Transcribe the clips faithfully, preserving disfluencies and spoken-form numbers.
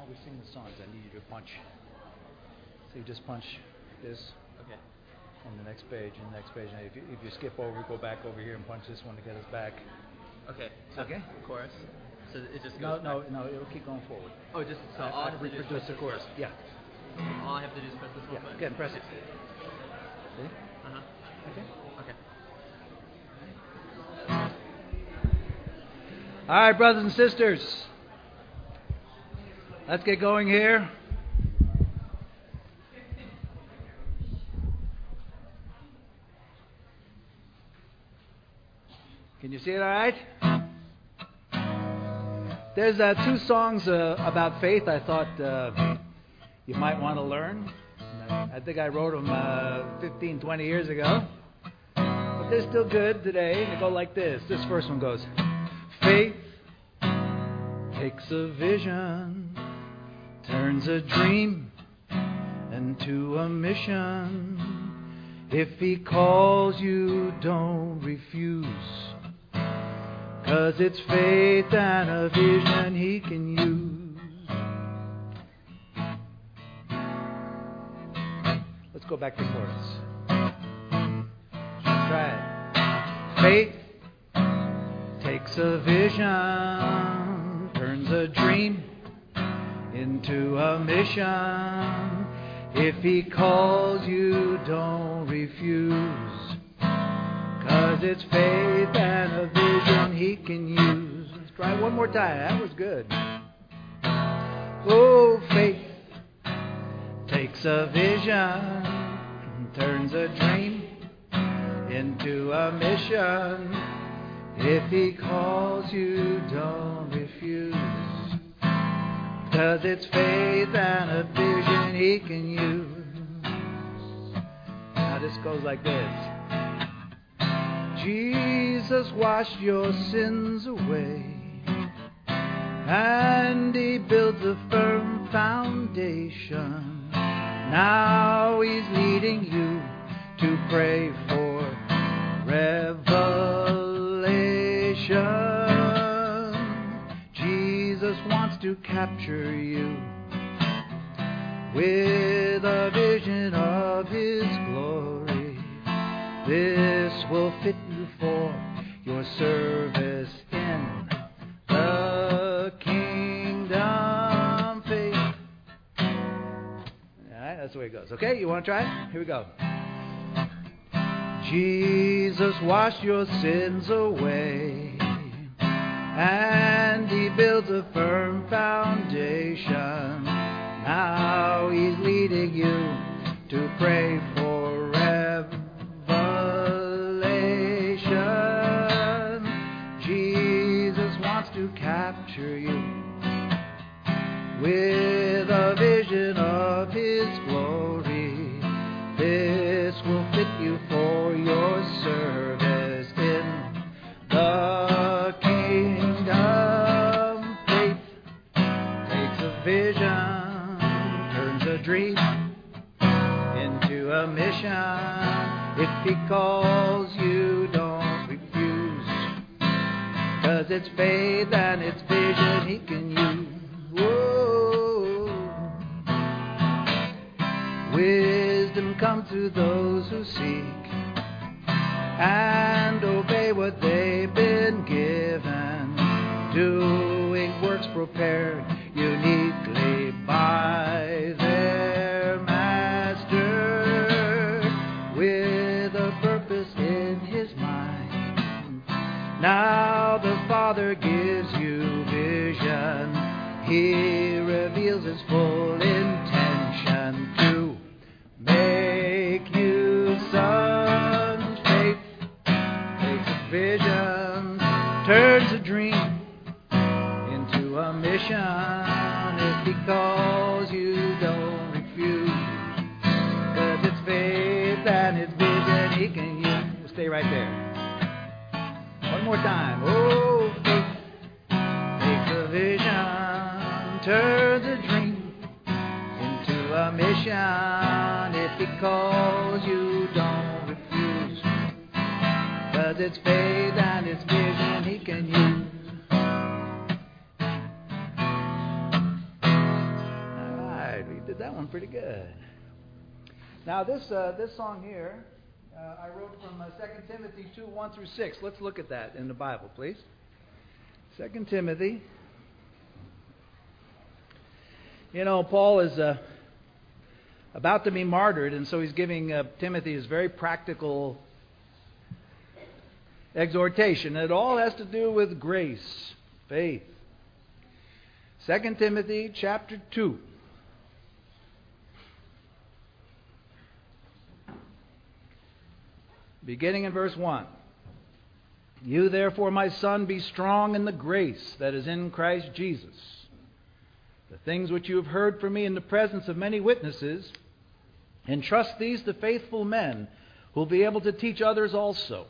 we sing the songs, I need you to punch. So you just punch this. Okay. On the next page, and the next page. Now, if you, if you skip over, go back over here and punch this one to get us back. Okay. So Okay. Chorus. So it just No, goes. no, back. no. It'll keep going forward. Oh, just so I, all I I have to do is reproduce press the this chorus. button. Yeah. All I have to do is press this one Yeah. button. Again, press it. See? Uh huh. Okay. Okay. All right, brothers and sisters. Let's get going here. Can you see it all right? There's uh, two songs uh, about faith I thought uh, you might want to learn. I, I think I wrote them uh, fifteen, twenty years ago. But they're still good today. They go like this. This first one goes, faith takes a vision, turns a dream into a mission. If he calls you, don't refuse. 'Cause it's faith and a vision he can use. Let's go back to the chorus. Let's try it. Faith takes a vision, turns a dream into a mission. If he calls you, don't refuse. 'Cause it's faith and a vision he can use. Let's try it one more time. That was good. Oh, faith takes a vision, turns a dream into a mission. If he calls you, don't refuse. 'Cause it's faith and a vision he can use. Now this goes like this. Jesus washed your sins away, and he builds a firm foundation. Now he's leading you to pray for revelation. Jesus wants to capture you with a vision of his glory. This will fit you for your service in the kingdom faith. Alright, that's the way it goes. Okay, you want to try it? Here we go. Jesus washed your sins away, and he builds a firm foundation. Now he's leading you to pray for revelation. Jesus wants to capture you with a vision of his glory. This will fit you for your service in the kingdom. Faith takes a vision, turns a dream into a mission. If he calls you, don't refuse. 'Cause it's faith and it's vision he can use. Whoa. Wisdom comes to those who seek and obey what they've been given, doing works prepared uniquely by their master, with a purpose in his mind. Now the Father gives you vision. He reveals his full intention to make you sons. Faith takes a vision, turns a dream into a mission. If he calls you, don't refuse. 'Cause it's faith and it's vision he can use. We'll stay right there. One more time. Oh, faith takes a vision, turns a dream into a mission. If he calls you, don't refuse. 'Cause it's faith and it's vision he can use. Did that one pretty good. Now this uh, this song here, uh, I wrote from uh, Second Timothy two, one through six. Let's look at that in the Bible, please. Second Timothy. You know, Paul is uh, about to be martyred, and so he's giving uh, Timothy his very practical exhortation. It all has to do with grace, faith. Second Timothy chapter two. Beginning in verse one. You therefore, my son, be strong in the grace that is in Christ Jesus. The things which you have heard from me in the presence of many witnesses, entrust these to faithful men who will be able to teach others also.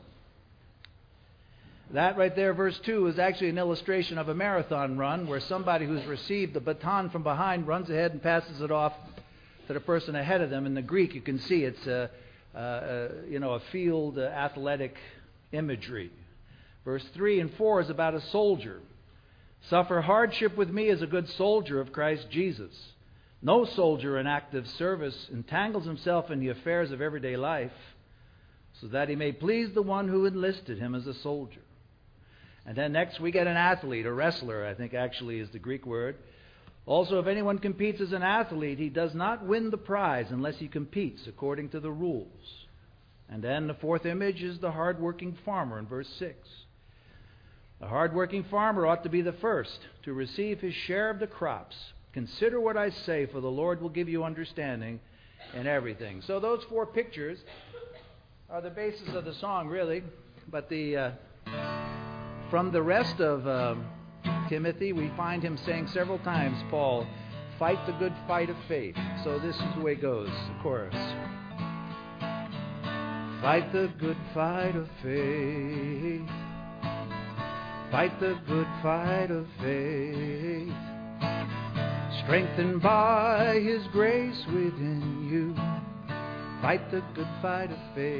That right there, verse two, is actually an illustration of a marathon run where somebody who's received the baton from behind runs ahead and passes it off to the person ahead of them. In the Greek, you can see it's a, uh, uh, you know, a field uh, athletic imagery. Verse three and four is about a soldier. Suffer hardship with me as a good soldier of Christ Jesus. No soldier in active service entangles himself in the affairs of everyday life, so that he may please the one who enlisted him as a soldier. And then next we get an athlete, a wrestler, I think actually is the Greek word. Also, if anyone competes as an athlete, he does not win the prize unless he competes according to the rules. And then the fourth image is the hard-working farmer in verse six. The hard-working farmer ought to be the first to receive his share of the crops. Consider what I say, for the Lord will give you understanding in everything. So those four pictures are the basis of the song, really. But the uh, from the rest of uh, Timothy, we find him saying several times, Paul, fight the good fight of faith. So this is the way it goes, the chorus. Fight the good fight of faith. Fight the good fight of faith. Strengthened by His grace within you. Fight the good fight of faith.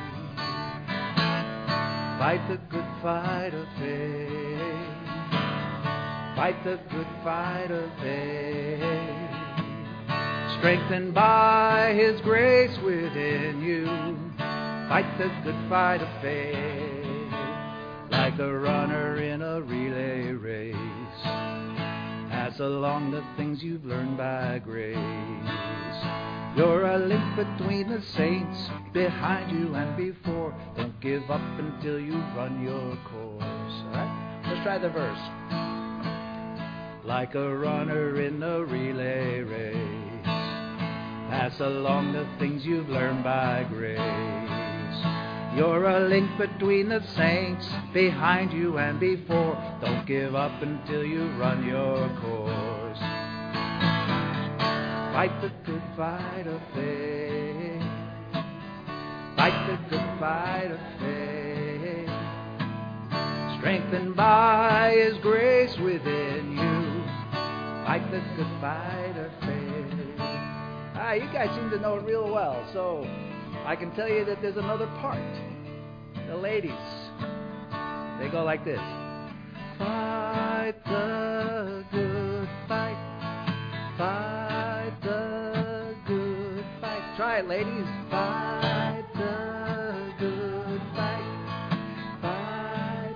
Fight the good fight of faith. Fight the good fight of faith. Strengthened by His grace within you. Fight the good fight of faith. Like a runner in a relay race, pass along the things you've learned by grace. You're a link between the saints, behind you and before. Don't give up until you run your course. All right? Let's try the verse. Like a runner in a relay race, pass along the things you've learned by grace. You're a link between the saints, behind you and before. Don't give up until you run your course. Fight the good fight of faith. Fight the good fight of faith. Strengthened by His grace within you. Fight the good fight of faith. Ah, you guys seem to know it real well, so I can tell you that there's another part. The ladies, they go like this. Fight the good fight. Fight the good fight. Try it, ladies. Fight the good fight. Fight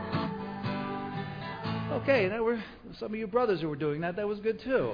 the... Okay, now we're, some of you brothers who were doing that, that was good too.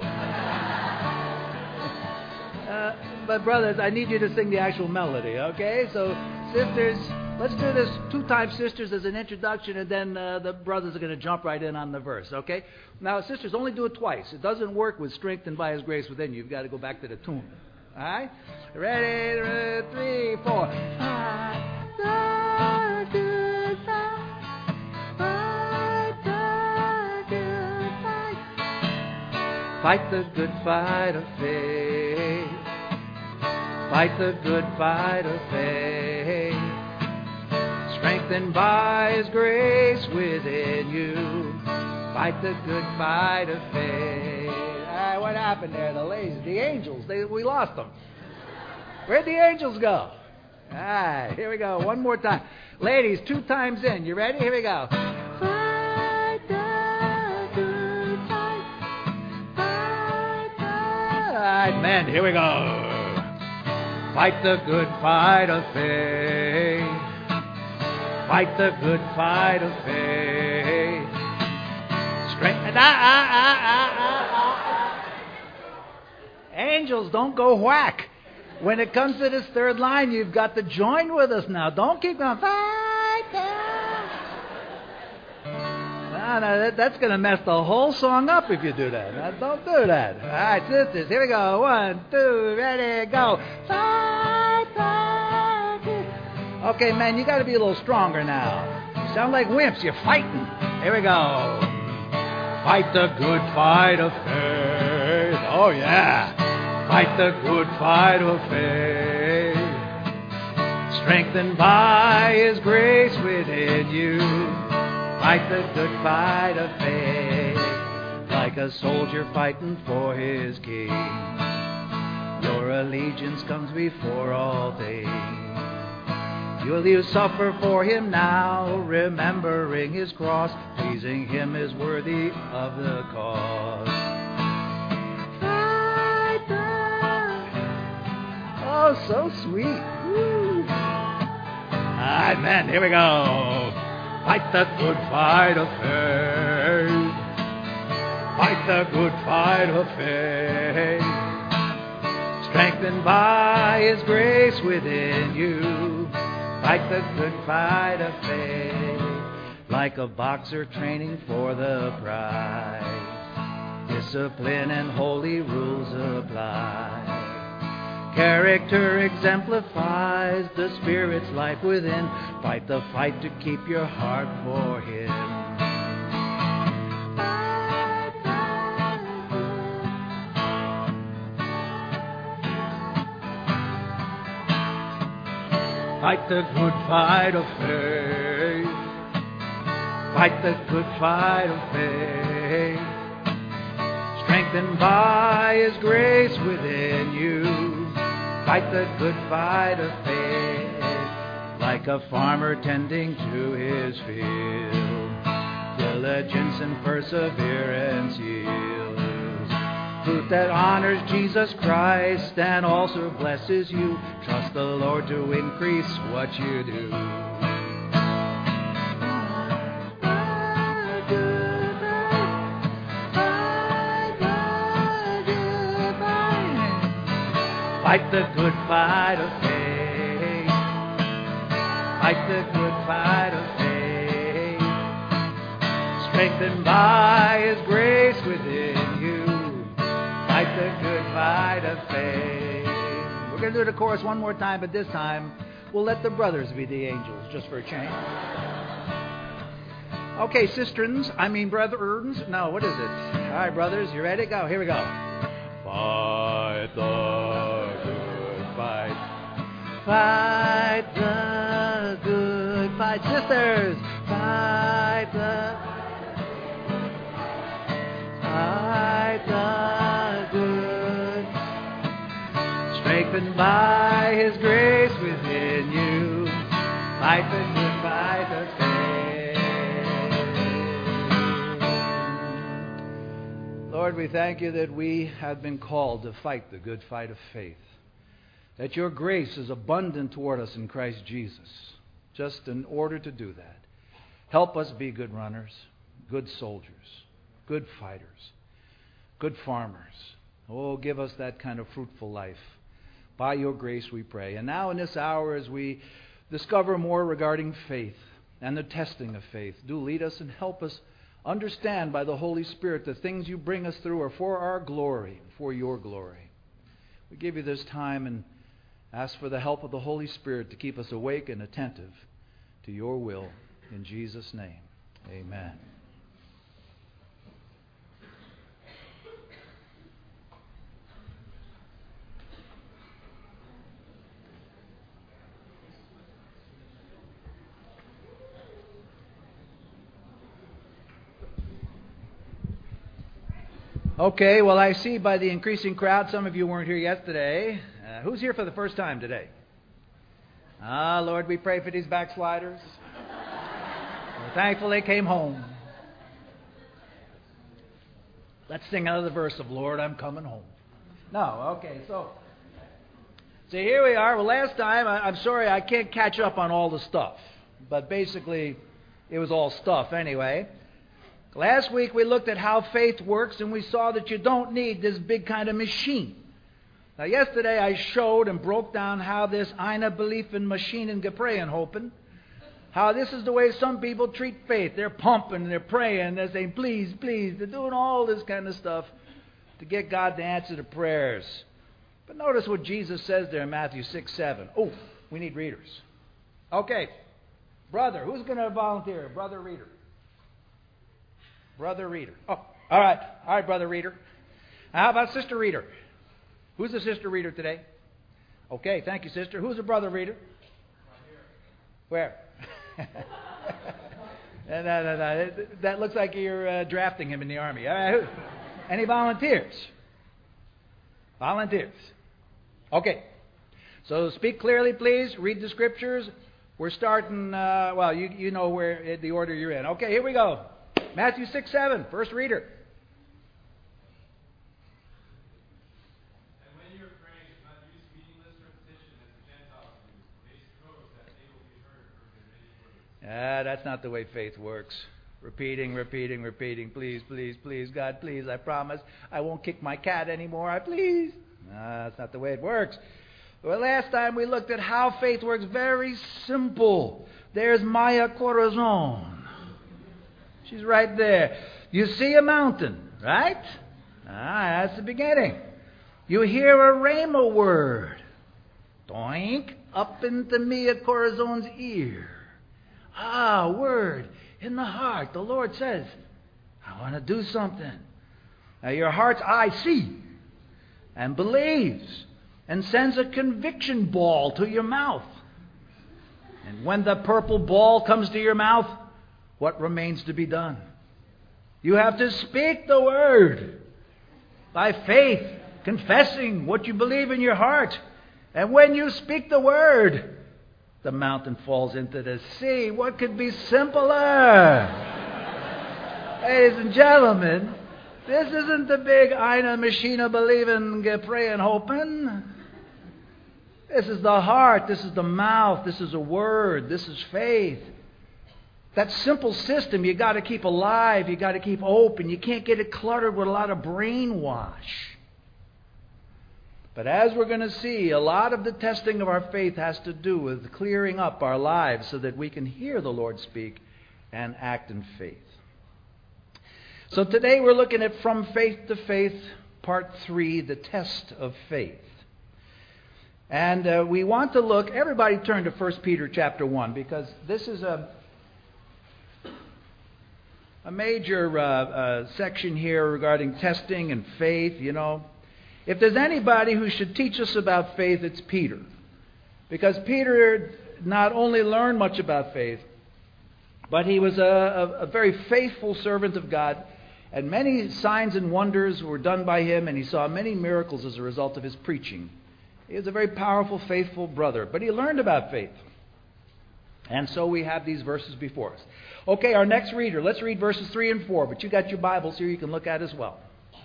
Uh, but brothers, I need you to sing the actual melody, okay? So, sisters, let's do this two times sisters as an introduction, and then uh, the brothers are going to jump right in on the verse, okay? Now, sisters, only do it twice. It doesn't work with strengthened by His grace within you. You've got to go back to the tune, all right? Ready, ready, three, four. Fight the good fight. Fight the good fight. Fight the good fight of faith. Fight the good fight of faith. Strengthened by His grace within you. Fight the good fight of faith. All right, what happened there? The ladies, the angels, they, we lost them. Where'd the angels go? All right, here we go. One more time. Ladies, two times in. You ready? Here we go. Fight the good fight. Fight the... All right, right, men, here we go. Fight the good fight of faith. Fight the good fight of faith. Strength. Ah, ah, ah, ah, ah, ah. Angels, don't go whack. When it comes to this third line, you've got to join with us now. Don't keep going. Fight the... No, no, that, that's going to mess the whole song up if you do that. Now, don't do that. All right, sisters, here we go. One, two, ready, go. Fight the... Okay, man, you got to be a little stronger now. You sound like wimps. You're fighting. Here we go. Fight the good fight of faith. Oh, yeah. Fight the good fight of faith. Strengthened by His grace within you. Fight the good fight of faith. Like a soldier fighting for his king. Your allegiance comes before all things. Will you suffer for Him now, remembering His cross? Pleasing Him is worthy of the cause. Fight the... Oh, so sweet. Woo. All right, men, here we go. Fight the good fight of faith. Fight the good fight of faith. Strengthened by His grace within you. Fight the good fight of faith. Like a boxer training for the prize. Discipline and holy rules apply. Character exemplifies the Spirit's life within. Fight the fight to keep your heart for Him. Fight the good fight of faith. Fight the good fight of faith. Strengthened by His grace within you. Fight the good fight of faith. Like a farmer tending to his field. Diligence and perseverance yields fruit that honors Jesus Christ and also blesses you. Trust the Lord to increase what you do. Fight the good fight of faith. Fight the good fight of faith. Strengthened by His grace within you. Fight the good fight of faith. We're going to do the chorus one more time, but this time we'll let the brothers be the angels, just for a change. Okay, sisterns, I mean brothers. No, what is it? All right, brothers, you ready? Go. Here we go. Fight the good fight. Fight the good fight. Sisters, fight the... Fight the good. Strengthened by His grace within you. Fight the good fight of faith. Lord, we thank You that we have been called to fight the good fight of faith. That Your grace is abundant toward us in Christ Jesus. Just in order to do that, help us be good runners, good soldiers, good fighters, good farmers. Oh, give us that kind of fruitful life. By Your grace we pray. And now in this hour as we discover more regarding faith and the testing of faith, do lead us and help us understand by the Holy Spirit the things You bring us through are for our glory, for Your glory. We give You this time and ask for the help of the Holy Spirit to keep us awake and attentive to Your will. In Jesus' name, amen. Okay, well, I see by the increasing crowd, some of you weren't here yesterday. Uh, who's here for the first time today? Ah, Lord, we pray for these backsliders. We're thankful they came home. Let's sing another verse of Lord, I'm coming home. No, okay, so, so here we are. Well, last time, I, I'm sorry I can't catch up on all the stuff, but basically it was all stuff anyway. Last week we looked at how faith works, and we saw that you don't need this big kind of machine. Now, yesterday I showed and broke down how this eine belief in machine and gepraying hoping, how this is the way some people treat faith. They're pumping, they're praying, they're saying, please, please. They're doing all this kind of stuff to get God to answer the prayers. But notice what Jesus says there in Matthew six seven. Oh, we need readers. Okay, brother, who's going to volunteer? Brother reader. Brother reader. Oh, all right. All right, brother reader. How about sister reader? Who's the sister reader today? Okay, thank you, sister. Who's the brother reader? Where? no, no, no, no. That looks like you're uh, drafting him in the army. All right. Who? Any volunteers? Volunteers. Okay. So speak clearly, please. Read the scriptures. We're starting, uh, well, you, you know where the order you're in. Okay, here we go. Matthew six seven, first reader. And when you're praying, do not use meaningless repetition as the Gentiles do. They suppose that they will be heard for their many words. Ah, that's not the way faith works. Repeating, repeating, repeating. Please, please, please, God, please, I promise I won't kick my cat anymore. I please. No, that's not the way it works. Well, last time we looked at how faith works. Very simple. There's Maya Corazon. She's right there. You see a mountain, right? Ah, that's the beginning. You hear a rhema word. Doink, up into Mia Corazon's ear. Ah, word in the heart. The Lord says, I want to do something. Now your heart's eye sees and believes and sends a conviction ball to your mouth. And when the purple ball comes to your mouth, what remains to be done? You have to speak the word by faith, confessing what you believe in your heart. And when you speak the word, the mountain falls into the sea. What could be simpler? Ladies and gentlemen, this isn't the big eine machine believing, praying, hoping. This is the heart. This is the mouth. This is a word. This is faith. That simple system you got to keep alive. You got to keep open. You can't get it cluttered with a lot of brainwash. But as we're going to see, a lot of the testing of our faith has to do with clearing up our lives so that we can hear the Lord speak and act in faith. So today we're looking at From Faith to Faith, Part three, the test of faith. And uh, we want to look, everybody turn to First Peter chapter one, because this is a, a major uh, uh, section here regarding testing and faith, you know. If there's anybody who should teach us about faith, it's Peter. Because Peter not only learned much about faith, but he was a, a, a very faithful servant of God. And many signs and wonders were done by him, and he saw many miracles as a result of his preaching. He was a very powerful, faithful brother. But he learned about faith. And so we have these verses before us. Okay, our next reader. Let's read verses three and four. But you got your Bibles here you can look at as well.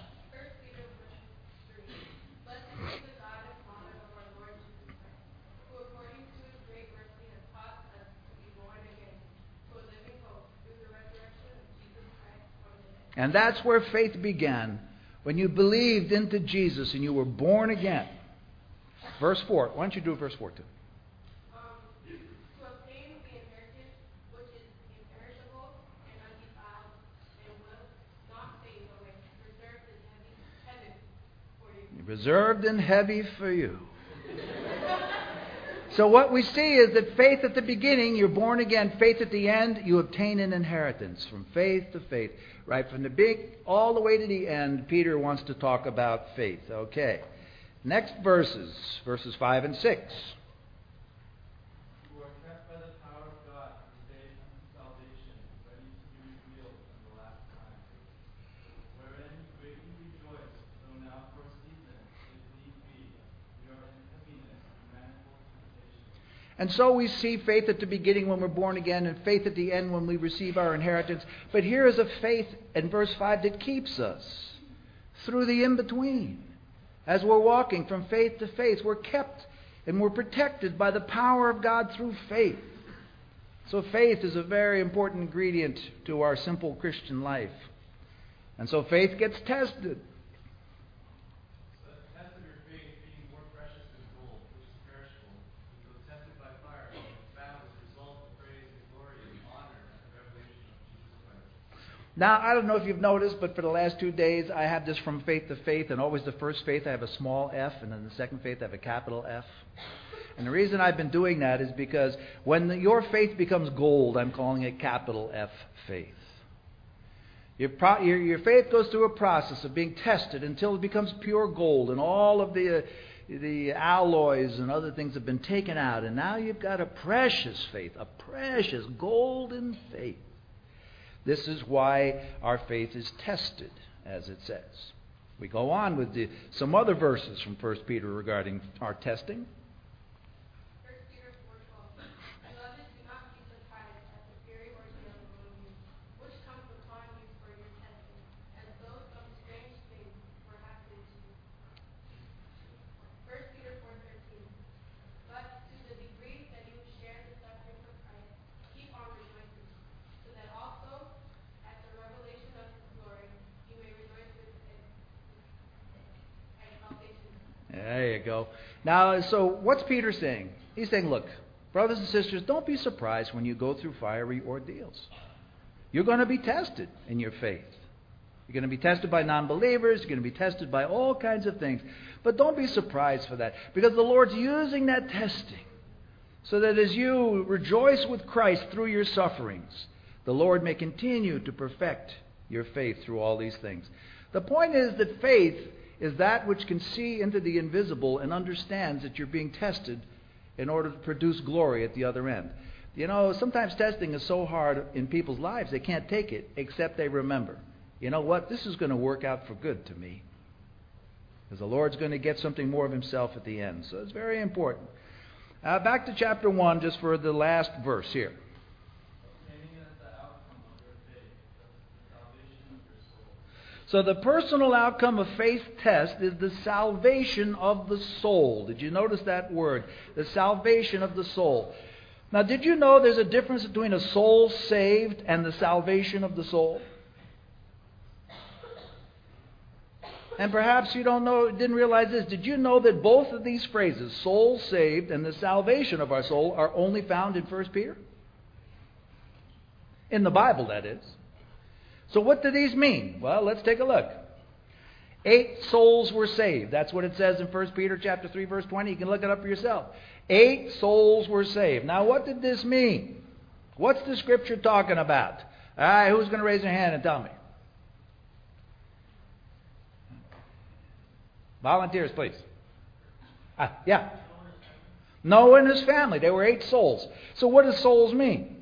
And that's where faith began, when you believed into Jesus and you were born again. Verse four. Why don't you do verse four too? Um, to obtain the inheritance which is imperishable and undefiled and will not fade away, reserved in heavy heaven for you. Reserved and heavy for you. So what we see is that faith at the beginning, you're born again. Faith at the end, you obtain an inheritance. From faith to faith. Right from the big all the way to the end, Peter wants to talk about faith. Okay. Next verses, verses five and six. Who are kept by the power of God for the day of salvation, ready to be revealed in the last time. Wherein you greatly rejoice, though now for a season, if need be, you are in heaviness and manifold temptation. And so we see faith at the beginning when we're born again, and faith at the end when we receive our inheritance. But here is a faith in verse five that keeps us through the in-between. As we're walking from faith to faith, we're kept and we're protected by the power of God through faith. So faith is a very important ingredient to our simple Christian life. And so faith gets tested. The test of your faith being more precious than gold, which is perishable, though tested by fire, and found as a result of praise and glory and honor at the revelation of Jesus Christ. Now, I don't know if you've noticed, but for the last two days, I have this from faith to faith, and always the first faith I have a small f, and then the second faith I have a capital F. And the reason I've been doing that is because when the, your faith becomes gold, I'm calling it capital F faith. Your, pro, your, your faith goes through a process of being tested until it becomes pure gold, and all of the, uh, the alloys and other things have been taken out, and now you've got a precious faith, a precious golden faith. This is why our faith is tested, as it says. We go on with the, some other verses from First Peter regarding our testing. First Peter four twelve. Beloved, do not be surprised at the fiery ordeal among you, which comes upon you for your testing, as though some strange thing were happening to you. First Peter four thirteen. But to the degree that you share the sufferings of Christ, keep on rejoicing, so that also at the revelation of his glory you may rejoice with exaltation. There you go. Now, so what's Peter saying? He's saying, look, brothers and sisters, don't be surprised when you go through fiery ordeals. You're going to be tested in your faith. You're going to be tested by non-believers. You're going to be tested by all kinds of things. But don't be surprised for that, because the Lord's using that testing so that as you rejoice with Christ through your sufferings, the Lord may continue to perfect your faith through all these things. The point is that faith is that which can see into the invisible and understands that you're being tested in order to produce glory at the other end. You know, sometimes testing is so hard in people's lives they can't take it, except they remember, you know what, this is going to work out for good to me, because the Lord's going to get something more of himself at the end. So it's very important. Uh, back to chapter one, just for the last verse here. Obtaining as the outcome of your faith, the salvation of your soul. So the personal outcome of faith test is the salvation of the soul. Did you notice that word? The salvation of the soul. Now, did you know there's a difference between a soul saved and the salvation of the soul? And perhaps you don't know, didn't realize this. Did you know that both of these phrases, soul saved and the salvation of our soul, are only found in First Peter? In the Bible, that is. So what do these mean? Well, let's take a look. Eight souls were saved. That's what it says in First Peter chapter three, verse twenty. You can look it up for yourself. Eight souls were saved. Now, what did this mean? What's the scripture talking about? All right, who's going to raise their hand and tell me? Volunteers, please. Ah, yeah. Noah and his family. There were eight souls. So what does souls mean?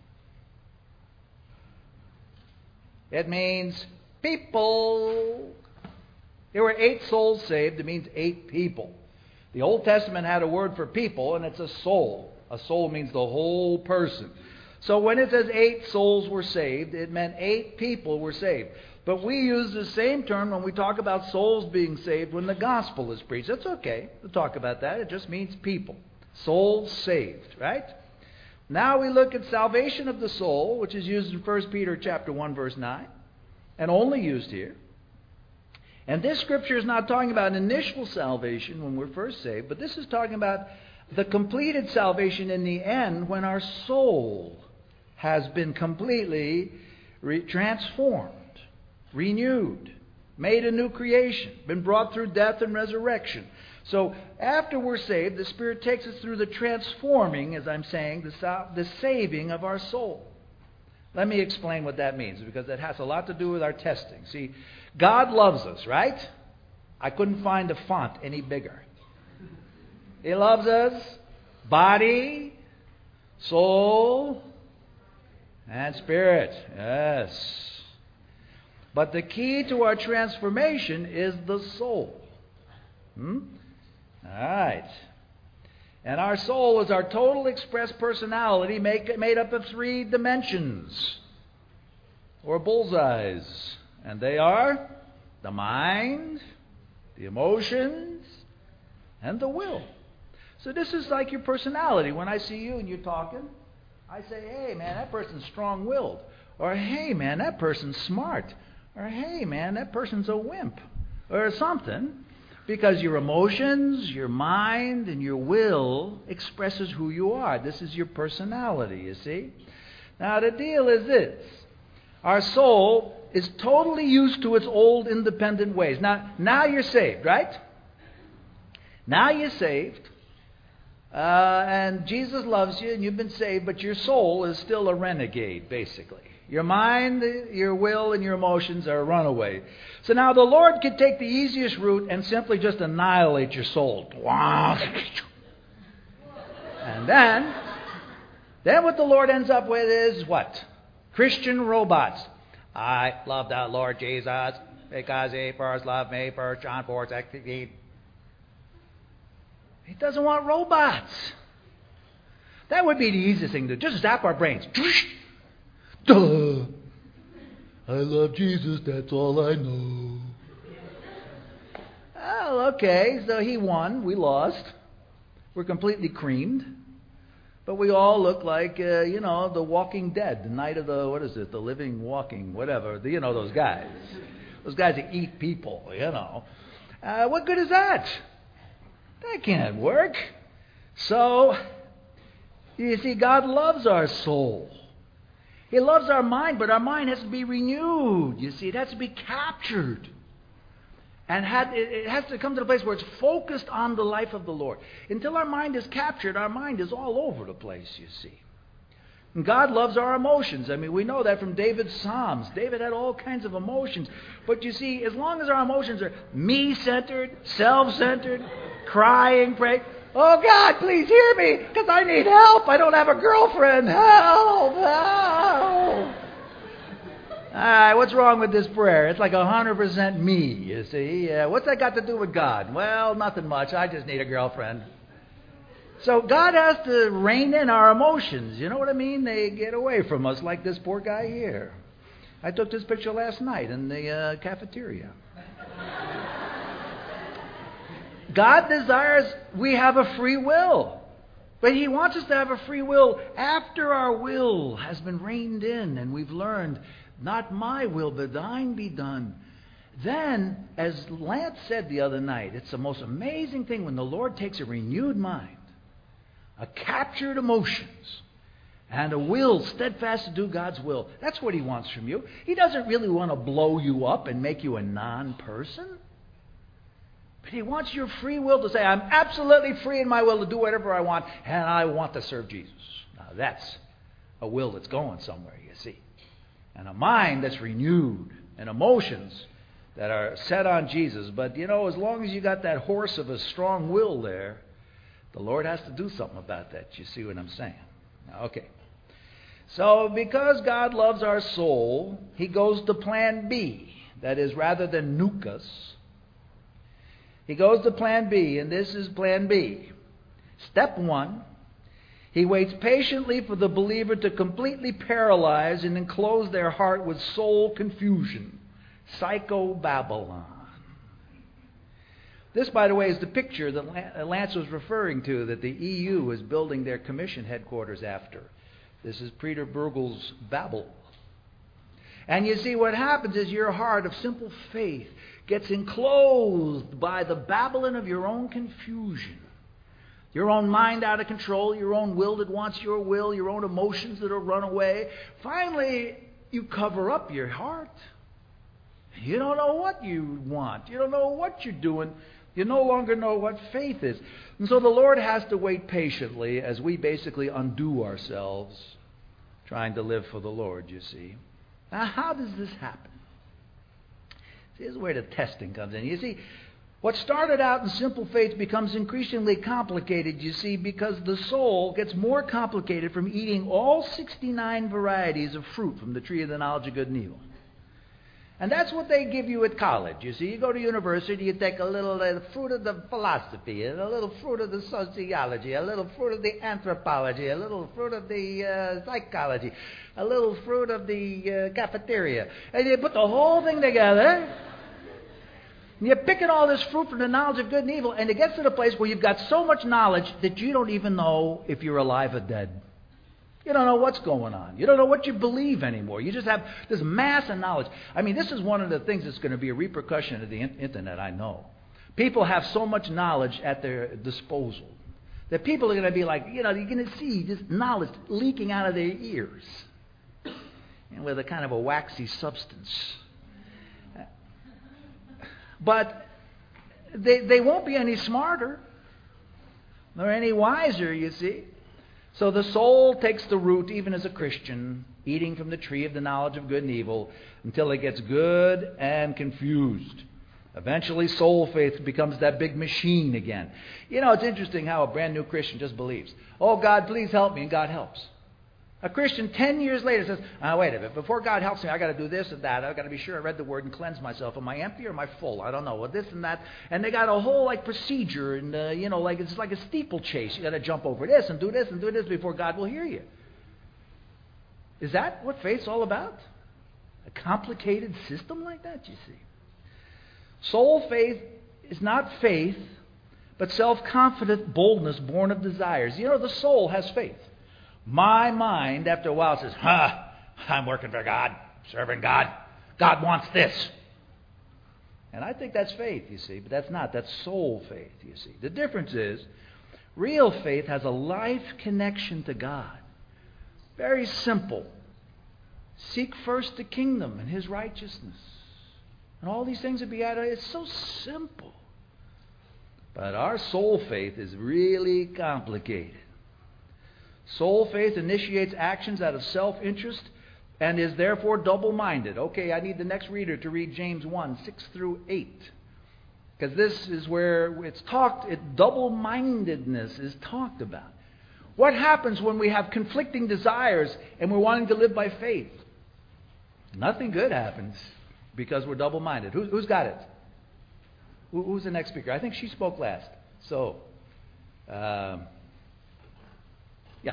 It means people. There were eight souls saved. It means eight people. The Old Testament had a word for people, and it's a soul. A soul means the whole person. So when it says eight souls were saved, it meant eight people were saved. But we use the same term when we talk about souls being saved when the gospel is preached. That's okay to talk about that. It just means people. Souls saved, right? Now we look at salvation of the soul, which is used in First Peter chapter one, verse nine, and only used here. And this scripture is not talking about initial salvation when we're first saved, but this is talking about the completed salvation in the end when our soul has been completely re- transformed, renewed, made a new creation, been brought through death and resurrection. So after we're saved, the Spirit takes us through the transforming, as I'm saying, the, sa- the saving of our soul. Let me explain what that means, because it has a lot to do with our testing. See, God loves us, right? I couldn't find a font any bigger. He loves us, body, soul, and spirit. Yes. But the key to our transformation is the soul. Hmm? All right. And our soul is our total express personality make, made up of three dimensions, or bullseyes. And they are the mind, the emotions, and the will. So this is like your personality. When I see you and you're talking, I say, hey, man, that person's strong-willed. Or, hey, man, that person's smart. Or, hey, man, that person's a wimp. Or something. Because your emotions, your mind, and your will expresses who you are. This is your personality, you see. Now, the deal is this. Our soul is totally used to its old independent ways. Now, now you're saved, right? Now you're saved. Uh, and Jesus loves you and you've been saved, but your soul is still a renegade, basically. Your mind, your will, and your emotions are a runaway. So now the Lord could take the easiest route and simply just annihilate your soul. And then, then what the Lord ends up with is what? Christian robots. I love the Lord Jesus because He first loved me, First John four sixteen. He doesn't want robots. That would be the easiest thing to do. Just zap our brains. Duh. I love Jesus, that's all I know. Oh, okay, so He won, we lost. We're completely creamed. But we all look like, uh, you know, the Walking Dead, the night of the, what is it, the living walking, whatever. The, you know, those guys. Those guys that eat people, you know. Uh, what good is that? That can't work. So, you see, God loves our soul. He loves our mind, but our mind has to be renewed. You see, it has to be captured. And had, it has to come to the place where it's focused on the life of the Lord. Until our mind is captured, our mind is all over the place, you see. And God loves our emotions. I mean, we know that from David's Psalms. David had all kinds of emotions. But you see, as long as our emotions are me-centered, self-centered, crying, praying, oh God, please hear me, because I need help. I don't have a girlfriend. Help, help. All right, what's wrong with this prayer? It's like one hundred percent me, you see. Uh, what's that got to do with God? Well, nothing much. I just need a girlfriend. So God has to rein in our emotions. You know what I mean? They get away from us like this poor guy here. I took this picture last night in the uh, cafeteria. God desires we have a free will. But He wants us to have a free will after our will has been reined in and we've learned, not my will, but thine be done. Then, as Lance said the other night, it's the most amazing thing when the Lord takes a renewed mind, a captured emotions, and a will steadfast to do God's will. That's what He wants from you. He doesn't really want to blow you up and make you a non-person. But He wants your free will to say, I'm absolutely free in my will to do whatever I want, and I want to serve Jesus. Now that's a will that's going somewhere, you see. And a mind that's renewed, and emotions that are set on Jesus. But, you know, as long as you got that horse of a strong will there, the Lord has to do something about that. You see what I'm saying? Now, okay. So, because God loves our soul, He goes to plan B. That is, rather than nuke us, He goes to plan B, and this is plan B. Step one, He waits patiently for the believer to completely paralyze and enclose their heart with soul confusion. Psycho-Babylon. This, by the way, is the picture that Lance was referring to, that the E U is building their commission headquarters after. This is Peter Bruegel's Babel. And you see, what happens is your heart of simple faith gets enclosed by the Babylon of your own confusion. Your own mind out of control, your own will that wants your will, your own emotions that will run away. Finally, you cover up your heart. You don't know what you want. You don't know what you're doing. You no longer know what faith is. And so the Lord has to wait patiently as we basically undo ourselves trying to live for the Lord, you see. Now, how does this happen? See, this is where the testing comes in. You see, what started out in simple faith becomes increasingly complicated, you see, because the soul gets more complicated from eating all sixty-nine varieties of fruit from the tree of the knowledge of good and evil. And that's what they give you at college. You see, you go to university, you take a little uh, fruit of the philosophy, and a little fruit of the sociology, a little fruit of the anthropology, a little fruit of the uh, psychology, a little fruit of the uh, cafeteria. And you put the whole thing together, And you're picking all this fruit from the knowledge of good and evil, and it gets to the place where you've got so much knowledge that you don't even know if you're alive or dead. You don't know what's going on. You don't know what you believe anymore. You just have this mass of knowledge. I mean, this is one of the things that's going to be a repercussion of the in- internet, I know. People have so much knowledge at their disposal that people are going to be like, you know, you're going to see this knowledge leaking out of their ears, and with a kind of a waxy substance. But they, they won't be any smarter nor any wiser, you see. So the soul takes the root, even as a Christian, eating from the tree of the knowledge of good and evil, until it gets good and confused. Eventually, soul faith becomes that big machine again. You know, it's interesting how a brand new Christian just believes, oh, God, please help me, and God helps. A Christian ten years later says, oh, wait a minute, before God helps me, I've got to do this and that. I've got to be sure I read the Word and cleanse myself. Am I empty or am I full? I don't know. Well, this and that. And they got a whole, like, procedure, and, uh, you know, like it's like a steeplechase. You got to jump over this and do this and do this before God will hear you. Is that what faith's all about? A complicated system like that, you see? Soul faith is not faith, but self-confident boldness born of desires. You know, the soul has faith. My mind, after a while, says, ha, I'm working for God, serving God. God wants this. And I think that's faith, you see, but that's not. That's soul faith, you see. The difference is, real faith has a life connection to God. Very simple. Seek first the kingdom and His righteousness. And all these things would be added. It's so simple. But our soul faith is really complicated. Soul faith initiates actions out of self-interest and is therefore double-minded. Okay, I need the next reader to read James one, six through eight. Because this is where it's talked, it, double-mindedness is talked about. What happens when we have conflicting desires and we're wanting to live by faith? Nothing good happens because we're double-minded. Who, who's got it? Who, who's the next speaker? I think she spoke last. So, um, yeah.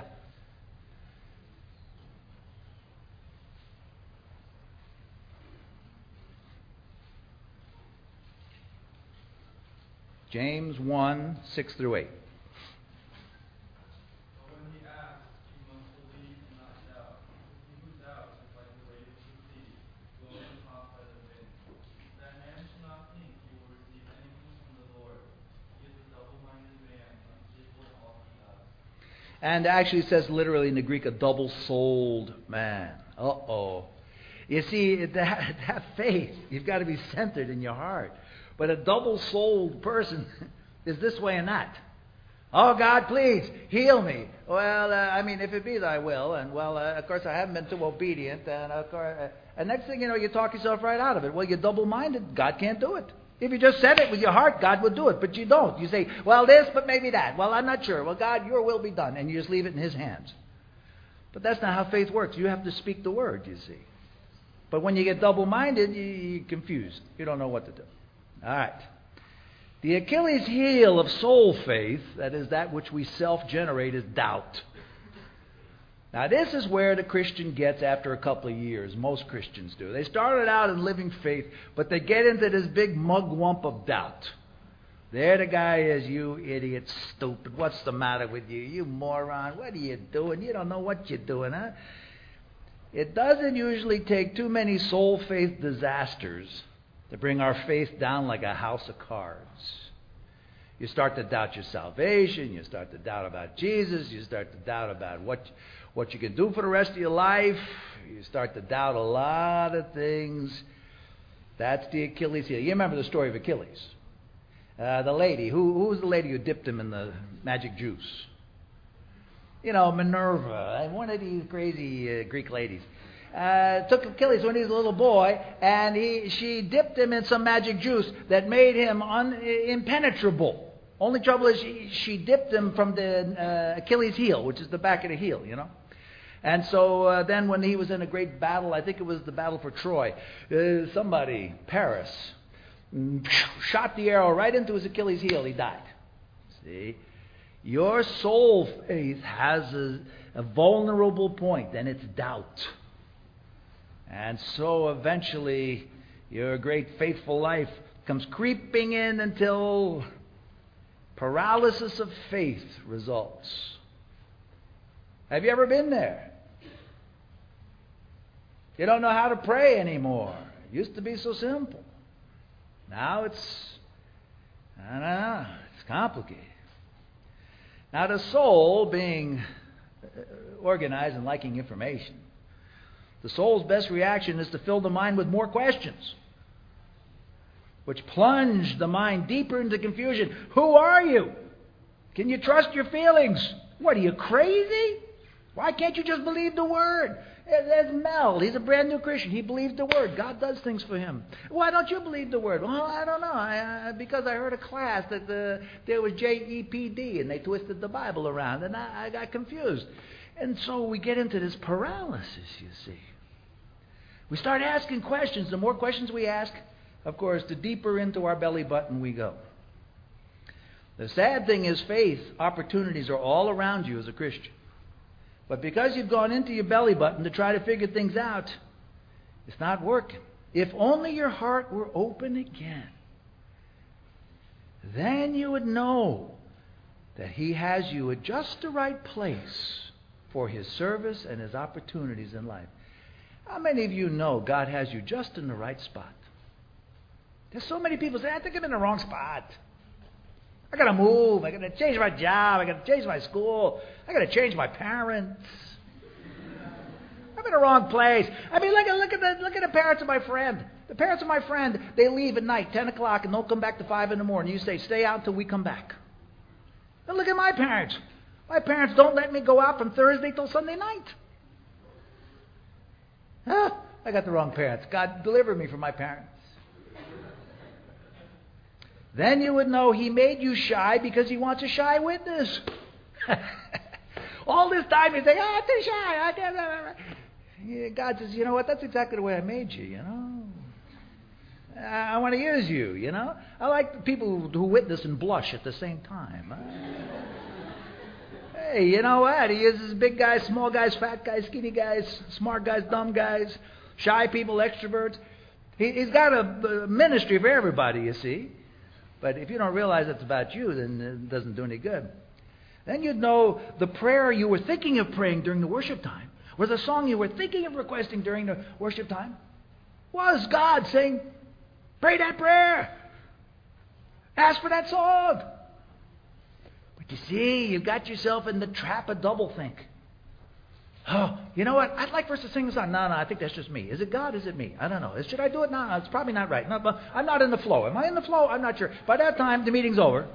James one, six through eight. But when he asks, you must believe and not doubt. He who doubts is like the wave of the sea, blown and tossed by the wind. That man should not think he will receive anything from the Lord. He is a double-minded man, unstable in all he does. And actually it says literally in the Greek, a double-souled man. Uh-oh. You see, that, that faith, you've got to be centered in your heart. But a double-souled person is this way and that. Oh, God, please, heal me. Well, uh, I mean, if it be thy will. And, well, uh, of course, I haven't been too obedient. And, of course, uh, and next thing you know, you talk yourself right out of it. Well, you're double-minded. God can't do it. If you just said it with your heart, God would do it. But you don't. You say, well, this, but maybe that. Well, I'm not sure. Well, God, your will be done. And you just leave it in His hands. But that's not how faith works. You have to speak the word, you see. But when you get double-minded, you, you're confused. You don't know what to do. All right. The Achilles heel of soul faith, that is that which we self-generate, is doubt. Now, this is where the Christian gets after a couple of years. Most Christians do. They started out in living faith, but they get into this big mugwump of doubt. There the guy is, you idiot, stupid. What's the matter with you? You moron. What are you doing? You don't know what you're doing, huh? It doesn't usually take too many soul faith disasters to bring our faith down like a house of cards. You start to doubt your salvation. You start to doubt about Jesus. You start to doubt about what, what you can do for the rest of your life. You start to doubt a lot of things. That's the Achilles heel. You remember the story of Achilles. Uh, the lady. Who, who was the lady who dipped him in the magic juice? You know, Minerva. One of these crazy uh, Greek ladies. Uh, took Achilles when he was a little boy, and he, she dipped him in some magic juice that made him un, impenetrable. Only trouble is she, she dipped him from the uh, Achilles heel, which is the back of the heel, you know. And so uh, then when he was in a great battle, I think it was the battle for Troy, uh, somebody, Paris, shot the arrow right into his Achilles heel. He died. See? Your soul faith has a, a vulnerable point, and it's doubt. And so eventually, your great faithful life comes creeping in until paralysis of faith results. Have you ever been there? You don't know how to pray anymore. It used to be so simple. Now it's, I don't know, it's complicated. Now the soul, being organized and liking information, the soul's best reaction is to fill the mind with more questions, which plunge the mind deeper into confusion. Who are you? Can you trust your feelings? What, are you crazy? Why can't you just believe the Word? There's Mel. He's a brand new Christian. He believes the Word. God does things for him. Why don't you believe the Word? Well, I don't know. I, I, because I heard a class that the, there was J E P D, and they twisted the Bible around, and I, I got confused. And so we get into this paralysis, you see. We start asking questions. The more questions we ask, of course, the deeper into our belly button we go. The sad thing is, faith opportunities are all around you as a Christian. But because you've gone into your belly button to try to figure things out, it's not working. If only your heart were open again, then you would know that He has you at just the right place for His service and His opportunities in life. How many of you know God has you just in the right spot? There's so many people say, I think I'm in the wrong spot. I got to move. I got to change my job. I got to change my school. I got to change my parents. I'm in the wrong place. I mean, look at look at the look at the parents of my friend. The parents of my friend, they leave at night, ten o'clock, and don't come back to five in the morning. You say, stay out until we come back. Now look at my parents. My parents don't let me go out from Thursday till Sunday night. Huh? I got the wrong parents. God deliver me from my parents. Then you would know He made you shy because He wants a shy witness. All this time you say, oh, I'm too shy. I can't. God says, you know what? That's exactly the way I made you, you know. I want to use you, you know. I like people who witness and blush at the same time. Hey, you know what? He uses big guys, small guys, fat guys, skinny guys, smart guys, dumb guys, shy people, extroverts. He, he's got a, a ministry for everybody, you see. But if you don't realize it's about you, then it doesn't do any good. Then you'd know the prayer you were thinking of praying during the worship time, or the song you were thinking of requesting during the worship time, was God saying, pray that prayer. Ask for that song. But you see, you got yourself in the trap of doublethink. Oh, you know what? I'd like for us to sing a song. No, no, I think that's just me. Is it God? Is it me? I don't know. Should I do it? No, no, it's probably not right. No, but I'm not in the flow. Am I in the flow? I'm not sure. By that time, the meeting's over.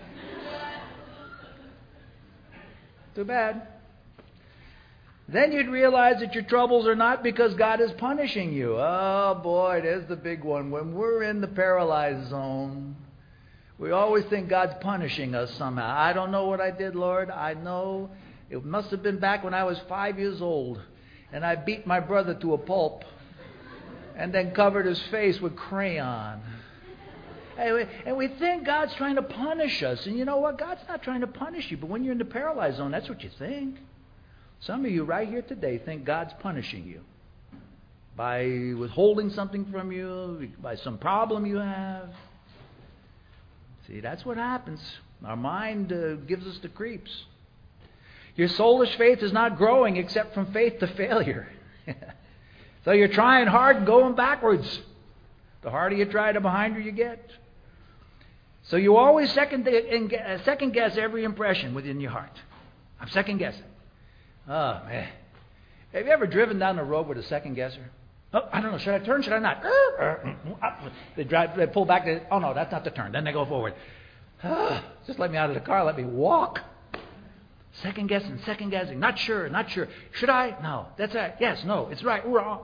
Too bad. Then you'd realize that your troubles are not because God is punishing you. Oh, boy, there's the big one. When we're in the paralyzed zone, we always think God's punishing us somehow. I don't know what I did, Lord. I know it must have been back when I was five years old, and I beat my brother to a pulp and then covered his face with crayon. And we think God's trying to punish us. And you know what? God's not trying to punish you. But when you're in the paralyzed zone, that's what you think. Some of you right here today think God's punishing you by withholding something from you, by some problem you have. See, that's what happens. Our mind uh, gives us the creeps. Your soulish faith is not growing except from faith to failure. So you're trying hard and going backwards. The harder you try, the behinder you get. So you always second, second guess every impression within your heart. I'm second guessing. Oh, man. Have you ever driven down the road with a second guesser? Oh, I don't know. Should I turn? Should I not? They drive. They pull back. They, oh, no, that's not the turn. Then they go forward. Just let me out of the car. Let me walk. Second guessing, second guessing. Not sure, not sure. Should I? No. That's right. Yes, no. It's right. Wrong.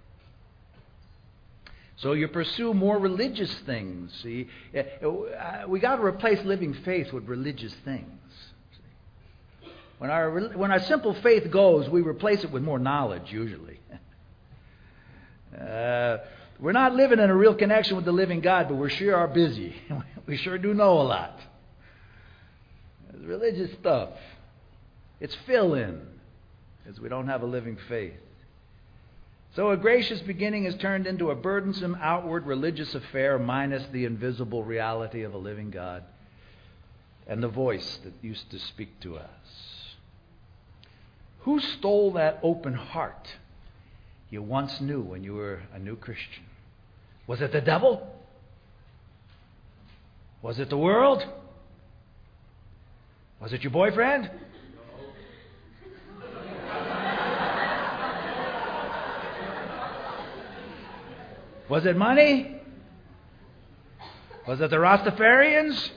So you pursue more religious things. See, we got to replace living faith with religious things. When our when our simple faith goes, we replace it with more knowledge. Usually, uh, we're not living in a real connection with the living God, but we sure are busy. We sure do know a lot. It's religious stuff. It's fill-in, because we don't have a living faith. So a gracious beginning is turned into a burdensome outward religious affair minus the invisible reality of a living God and the voice that used to speak to us. Who stole that open heart you once knew when you were a new Christian? Was it the devil? Was it the world? Was it your boyfriend? Was it money? Was it the Rastafarians?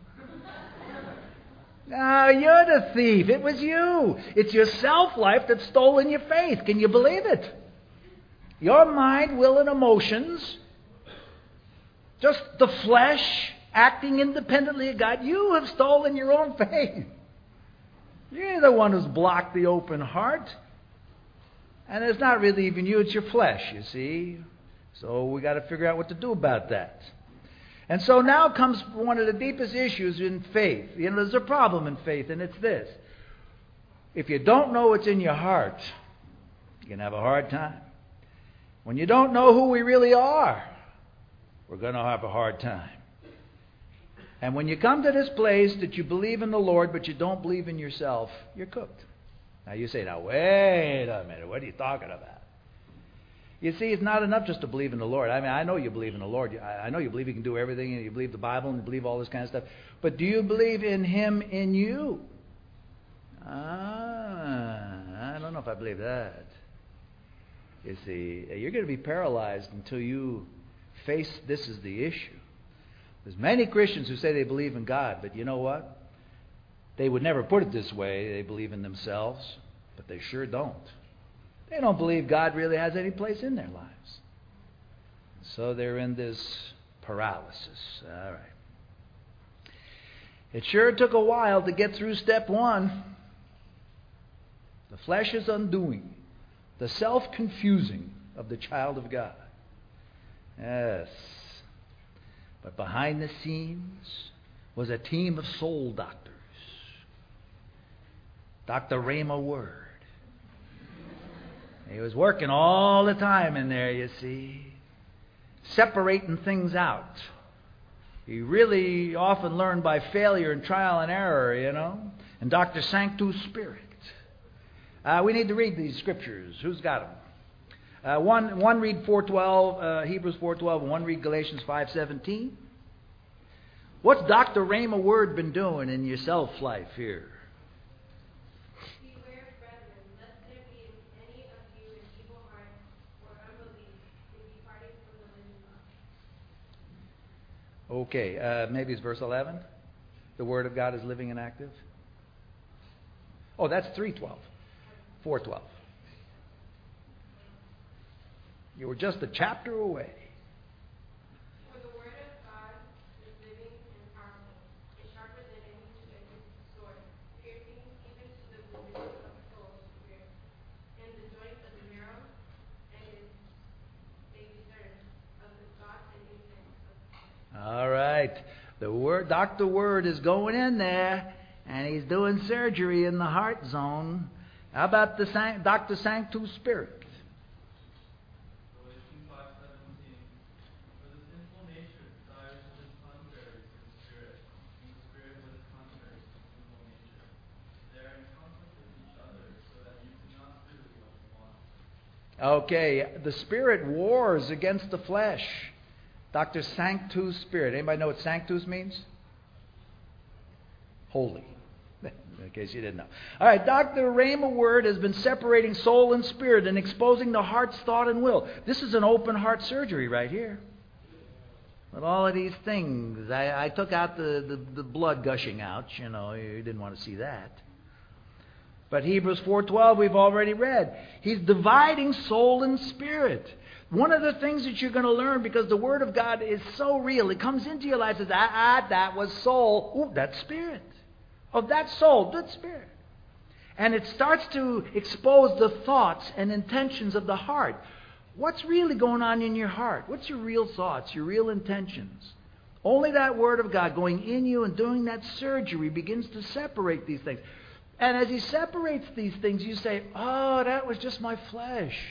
No, you're the thief. It was you. It's your self-life that's stolen your faith. Can you believe it? Your mind, will, and emotions, just the flesh acting independently of God, you have stolen your own faith. You're the one who's blocked the open heart. And it's not really even you, it's your flesh, you see. So we got to figure out what to do about that. And so now comes one of the deepest issues in faith. You know, there's a problem in faith, and it's this. If you don't know what's in your heart, you're going to have a hard time. When you don't know who we really are, we're going to have a hard time. And when you come to this place that you believe in the Lord, but you don't believe in yourself, you're cooked. Now you say, now wait a minute, what are you talking about? You see, it's not enough just to believe in the Lord. I mean, I know you believe in the Lord. I know you believe He can do everything, and you believe the Bible, and you believe all this kind of stuff. But do you believe in Him in you? Ah, I don't know if I believe that. You see, you're going to be paralyzed until you face this is the issue. There's many Christians who say they believe in God, but you know what? They would never put it this way. They believe in themselves, but they sure don't. They don't believe God really has any place in their lives. So they're in this paralysis. All right. It sure took a while to get through step one. The flesh is undoing. The self-confusing of the child of God. Yes. But behind the scenes was a team of soul doctors. Doctor Rhema Word. He was working all the time in there, you see, separating things out. He really often learned by failure and trial and error, you know. And Doctor Sanctus Spirit. Uh, we need to read these scriptures. Who's got them? Uh, one, one read four twelve, uh, Hebrews four twelve, and one read Galatians five seventeen. What's Doctor Rhema Word been doing in your self-life here? Beware, brethren, lest there be in any of you an evil heart or unbelief in departing from the living God. Okay, uh, maybe it's verse eleven. The Word of God is living and active. Oh, that's three twelve. four twelve. You were just a chapter away. For the word of God is living and powerful, and sharper than any two-edged sword, piercing even to the division of soul and spirit, and the joints of the marrow, and is a discern of the thoughts and intents of the heart. All right. The word, Doctor Word is going in there, and he's doing surgery in the heart zone. How about the San- Doctor Sanctus Spirit? Galatians five seventeen. For the sinful nature desires what is contrary to the Spirit, and the Spirit what is contrary to the sinful nature. They are in conflict with each other, so that you cannot do what you want. Okay, the Spirit wars against the flesh. Doctor Sanctus Spirit. Anybody know what Sanctus means? Holy. In case you didn't know. All right, Doctor Rhema Word has been separating soul and spirit and exposing the heart's thought and will. This is an open heart surgery right here. With all of these things. I, I took out the, the, the blood gushing out. You know, you didn't want to see that. But Hebrews four twelve we've already read. He's dividing soul and spirit. One of the things that you're going to learn, because the Word of God is so real, it comes into your life and says, ah, ah, that was soul. Ooh, that's spirit. Of that soul, good spirit. And it starts to expose the thoughts and intentions of the heart. What's really going on in your heart? What's your real thoughts, your real intentions? Only that Word of God going in you and doing that surgery begins to separate these things. And as He separates these things, you say, oh, that was just my flesh.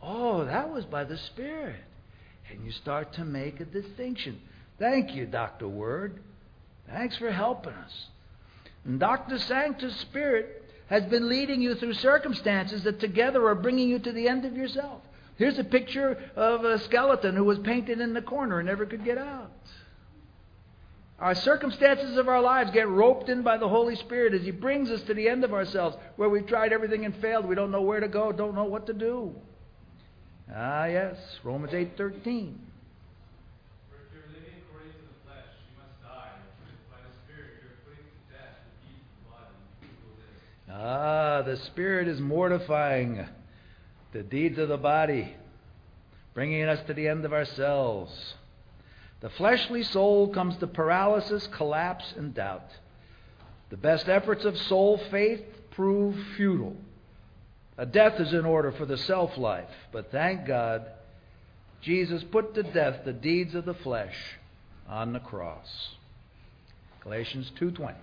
Oh, that was by the Spirit. And you start to make a distinction. Thank you, Doctor Word. Thanks for helping us. And Doctor Sanctus' Spirit has been leading you through circumstances that together are bringing you to the end of yourself. Here's a picture of a skeleton who was painted in the corner and never could get out. Our circumstances of our lives get roped in by the Holy Spirit as He brings us to the end of ourselves, where we've tried everything and failed. We don't know where to go, don't know what to do. Ah, yes, Romans eight thirteen. For if you're living according to the flesh, you must die. But by the Spirit, you're putting to death the deeds of the body. You will live. Ah, the Spirit is mortifying the deeds of the body, bringing us to the end of ourselves. The fleshly soul comes to paralysis, collapse, and doubt. The best efforts of soul faith prove futile. A death is in order for the self-life, but thank God, Jesus put to death the deeds of the flesh on the cross. Galatians two twenty.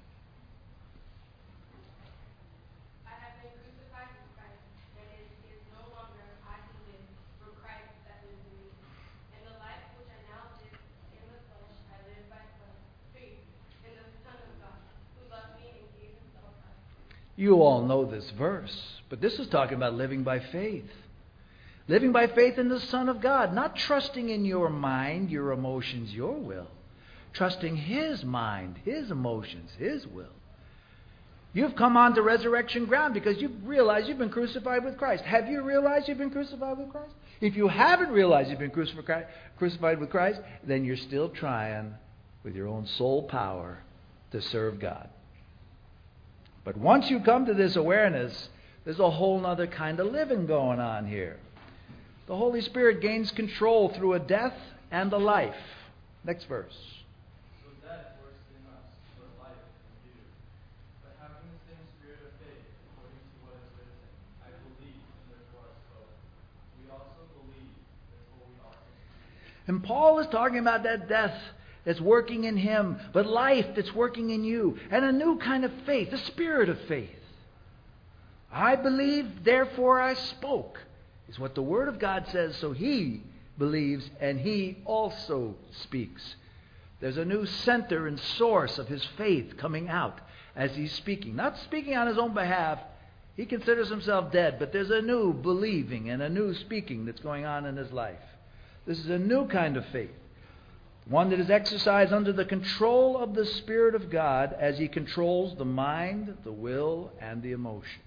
I have been crucified with Christ, and it is no longer I who live, but Christ that lives in me. And the life which I now live in the flesh, I live by faith in the Son of God, who loved me and gave Himself up. You all know this verse, but this is talking about living by faith. Living by faith in the Son of God, not trusting in your mind, your emotions, your will. Trusting His mind, His emotions, His will. You've come onto resurrection ground because you've realized you've been crucified with Christ. Have you realized you've been crucified with Christ? If you haven't realized you've been crucified with Christ, then you're still trying with your own soul power to serve God. But once you come to this awareness, there's a whole other kind of living going on here. The Holy Spirit gains control through a death and a life. Next verse. So death works in us, but life in you. But having the same spirit of faith, according to what is written, I believe, and therefore I spoke. We also believe, therefore we also speak. And Paul is talking about that death that's working in him, but life that's working in you, and a new kind of faith, the spirit of faith. I believe, therefore I spoke, is what the Word of God says, so he believes and he also speaks. There's a new center and source of his faith coming out as he's speaking. Not speaking on his own behalf. He considers himself dead, but there's a new believing and a new speaking that's going on in his life. This is a new kind of faith. One that is exercised under the control of the Spirit of God as He controls the mind, the will, and the emotions.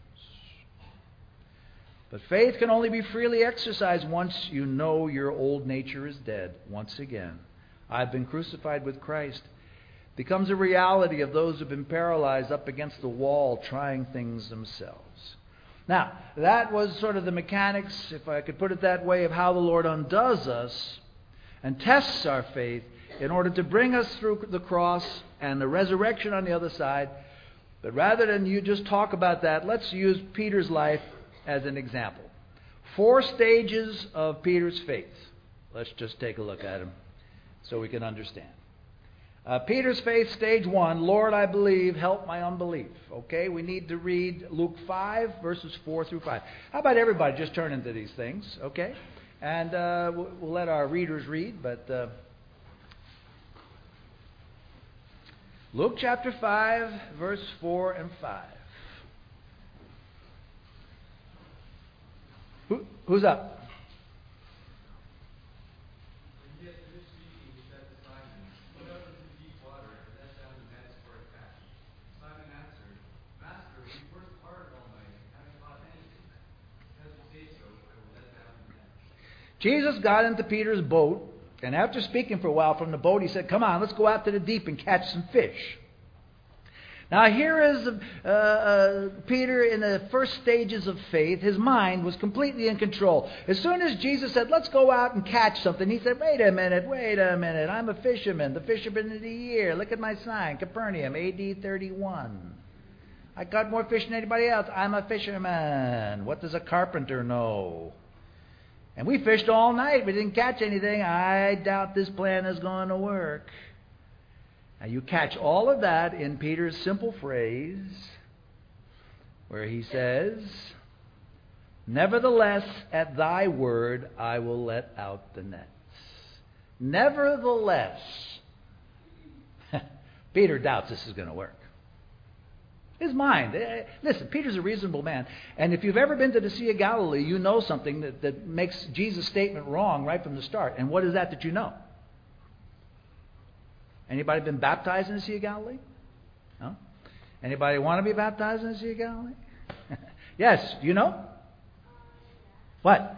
But faith can only be freely exercised once you know your old nature is dead. Once again, I've been crucified with Christ. Becomes a reality of those who've been paralyzed up against the wall trying things themselves. Now, that was sort of the mechanics, if I could put it that way, of how the Lord undoes us and tests our faith in order to bring us through the cross and the resurrection on the other side. But rather than you just talk about that, let's use Peter's life as an example. Four stages of Peter's faith. Let's just take a look at them so we can understand. Uh, Peter's faith, stage one, Lord, I believe, help my unbelief. Okay, we need to read Luke five, verses four through five. How about everybody just turn into these things, okay? And uh, we'll, we'll let our readers read, but uh, Luke chapter five, verse four and five. Who, who's up? When he had finished speaking, he said to Simon, "Put out into deep water, and let down the nets for a catch." Simon answered, "Master, we worked hard all night, and haven't caught anything. Because you say so, I will let down the net." Jesus got into Peter's boat, and after speaking for a while from the boat, he said, "Come on, let's go out to the deep and catch some fish." Now here is uh, uh, Peter in the first stages of faith. His mind was completely in control. As soon as Jesus said, "Let's go out and catch something," he said, "Wait a minute, wait a minute. I'm a fisherman, the fisherman of the year. Look at my sign, Capernaum, A D thirty-one. I caught more fish than anybody else. I'm a fisherman. What does a carpenter know? And we fished all night. We didn't catch anything. I doubt this plan is going to work." Now you catch all of that in Peter's simple phrase where he says, Nevertheless, at thy word, I will let out the nets. Nevertheless. Peter doubts this is going to work. His mind. Listen, Peter's a reasonable man. And if you've ever been to the Sea of Galilee, you know something that, that makes Jesus' statement wrong right from the start. And what is that that you know? Anybody been baptized in the Sea of Galilee? No? Anybody want to be baptized in the Sea of Galilee? Yes, you know? What?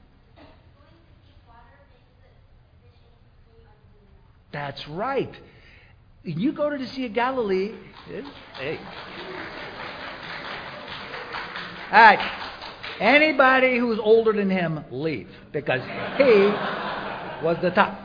That's right. You go to the Sea of Galilee. Hey. All right. Anybody who's older than him, leave. Because he was the top.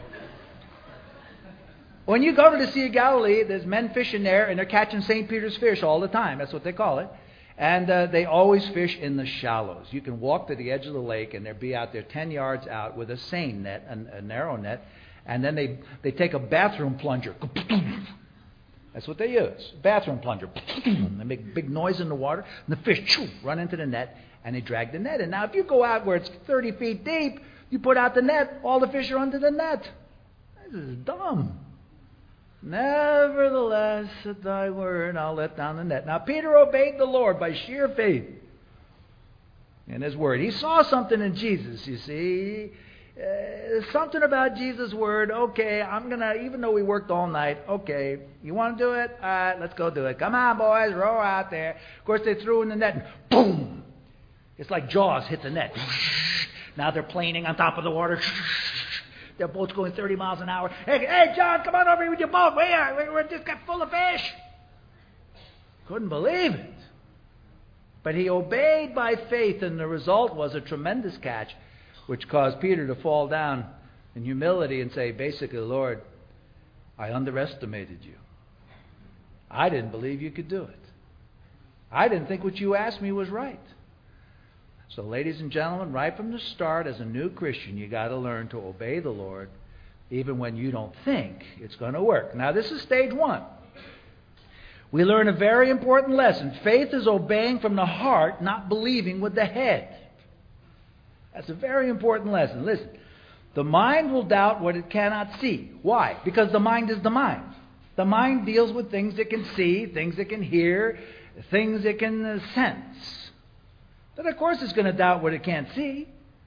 When you go to the Sea of Galilee, there's men fishing there, and they're catching Saint Peter's fish all the time. That's what they call it. And uh, they always fish in the shallows. You can walk to the edge of the lake, and they'll be out there ten yards out with a seine net, a, a narrow net, and then they, they take a bathroom plunger. That's what they use. Bathroom plunger. They make big noise in the water, and the fish run into the net, and they drag the net in. Now, if you go out where it's thirty feet deep, you put out the net, all the fish are under the net. This is dumb. Nevertheless, at thy word, I'll let down the net. Now, Peter obeyed the Lord by sheer faith in his word. He saw something in Jesus, you see. Uh, something about Jesus' word. Okay, I'm going to, even though we worked all night, okay, you want to do it? All right, let's go do it. Come on, boys, row out there. Of course, they threw in the net, and boom! It's like Jaws hit the net. Now they're planing on top of the water. Their boat's going thirty miles an hour. Hey, hey, John, come on over here with your boat. We are, we're just got full of fish. Couldn't believe it. But he obeyed by faith, and the result was a tremendous catch, which caused Peter to fall down in humility and say, basically, Lord, I underestimated you. I didn't believe you could do it. I didn't think what you asked me was right. So, ladies and gentlemen, right from the start, as a new Christian, you got to learn to obey the Lord, even when you don't think it's going to work. Now, this is stage one. We learn a very important lesson. Faith is obeying from the heart, not believing with the head. That's a very important lesson. Listen, the mind will doubt what it cannot see. Why? Because the mind is the mind. The mind deals with things it can see, things it can hear, things it can uh, sense. But of course it's going to doubt what it can't see.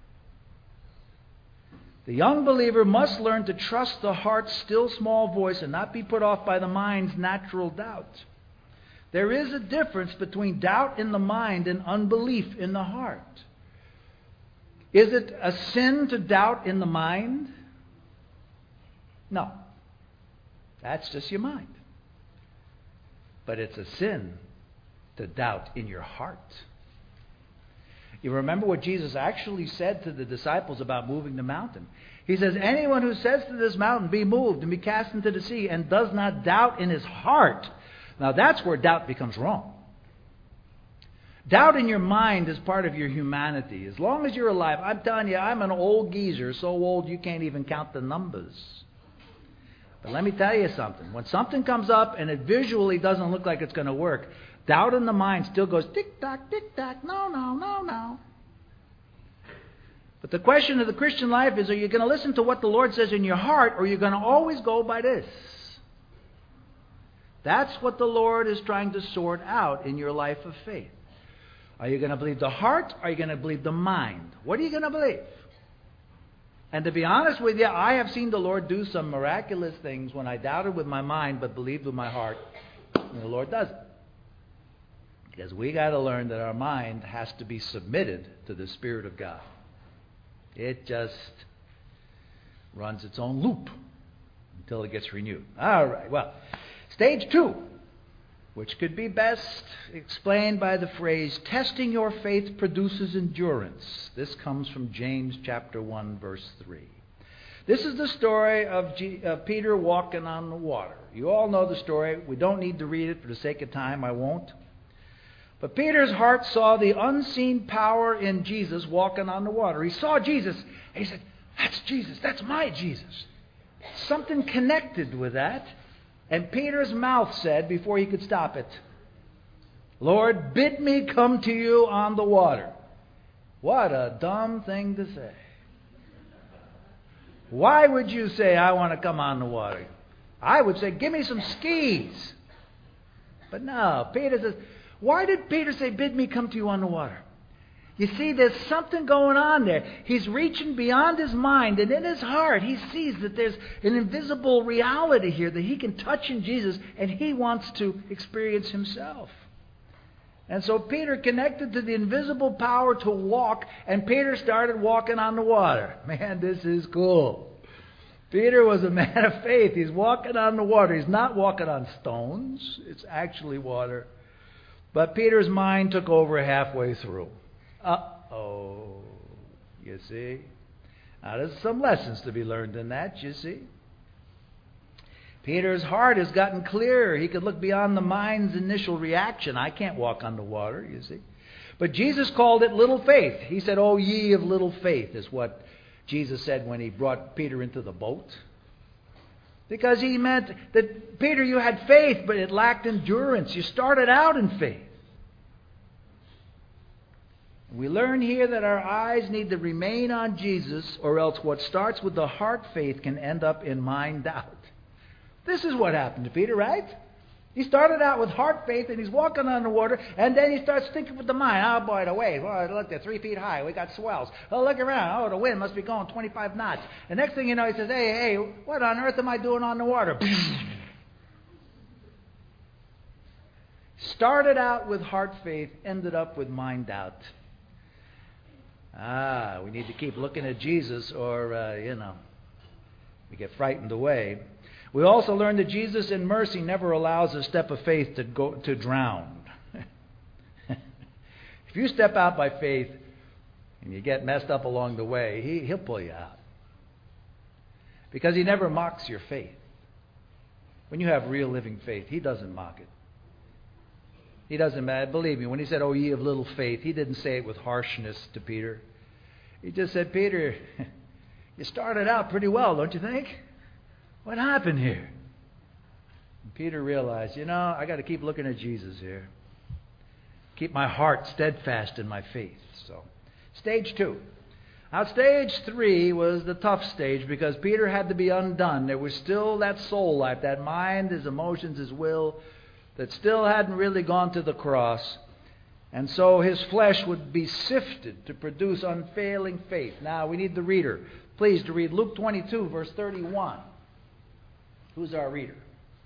The young believer must learn to trust the heart's still small voice and not be put off by the mind's natural doubt. There is a difference between doubt in the mind and unbelief in the heart. Is it a sin to doubt in the mind? No. That's just your mind. But it's a sin to doubt in your heart. You remember what Jesus actually said to the disciples about moving the mountain. He says, anyone who says to this mountain, be moved and be cast into the sea, and does not doubt in his heart. Now that's where doubt becomes wrong. Doubt in your mind is part of your humanity. As long as you're alive, I'm telling you, I'm an old geezer, so old you can't even count the numbers. But let me tell you something. When something comes up and it visually doesn't look like it's going to work, doubt in the mind still goes tick-tock, tick-tock, no, no, no, no. But the question of the Christian life is, are you going to listen to what the Lord says in your heart, or are you going to always go by this? That's what the Lord is trying to sort out in your life of faith. Are you going to believe the heart, or are you going to believe the mind? What are you going to believe? And to be honest with you, I have seen the Lord do some miraculous things when I doubted with my mind but believed with my heart. And the Lord does it. Because we got to learn that our mind has to be submitted to the Spirit of God. It just runs its own loop until it gets renewed. All right, well, stage two, which could be best explained by the phrase, testing your faith produces endurance. This comes from James chapter one, verse three. This is the story of, G- of Peter walking on the water. You all know the story. We don't need to read it for the sake of time. I won't. But Peter's heart saw the unseen power in Jesus walking on the water. He saw Jesus, and he said, that's Jesus. That's my Jesus. Something connected with that. And Peter's mouth said, before he could stop it, Lord, bid me come to you on the water. What a dumb thing to say. Why would you say, I want to come on the water? I would say, give me some skis. But no, Peter says, why did Peter say, bid me come to you on the water? You see, there's something going on there. He's reaching beyond his mind, and in his heart, he sees that there's an invisible reality here that he can touch in Jesus, and he wants to experience himself. And so Peter connected to the invisible power to walk, and Peter started walking on the water. Man, this is cool. Peter was a man of faith. He's walking on the water. He's not walking on stones. It's actually water. But Peter's mind took over halfway through. Uh-oh. You see? Now, there's some lessons to be learned in that, you see. Peter's heart has gotten clearer. He could look beyond the mind's initial reaction. I can't walk on the water, you see. But Jesus called it little faith. He said, "O ye of little faith," is what Jesus said when he brought Peter into the boat. Because he meant that, Peter, you had faith, but it lacked endurance. You started out in faith. We learn here that our eyes need to remain on Jesus, or else what starts with the heart faith can end up in mind doubt. This is what happened to Peter, right? He started out with heart faith, and he's walking on the water, and then he starts thinking with the mind. Oh, boy, the waves. Oh, look, they're three feet high. We got swells. Oh, look around. Oh, the wind must be going twenty-five knots. And next thing you know, he says, hey, hey, what on earth am I doing on the water? Started out with heart faith, ended up with mind doubt. Ah, we need to keep looking at Jesus, or, uh, you know, we get frightened away. We also learn that Jesus in mercy never allows a step of faith to go to drown. If you step out by faith and you get messed up along the way, he, he'll pull you out. Because he never mocks your faith. When you have real living faith, he doesn't mock it. He doesn't matter. Believe me, when he said, "O ye of little faith," he didn't say it with harshness to Peter. He just said, "Peter, you started out pretty well, don't you think? What happened here?" And Peter realized, you know, I got to keep looking at Jesus here. Keep my heart steadfast in my faith. So, stage two. Now, stage three was the tough stage because Peter had to be undone. There was still that soul life, that mind, his emotions, his will, that still hadn't really gone to the cross. And so his flesh would be sifted to produce unfailing faith. Now, we need the reader, please, to read Luke twenty-two, verse thirty-one. Who's our reader?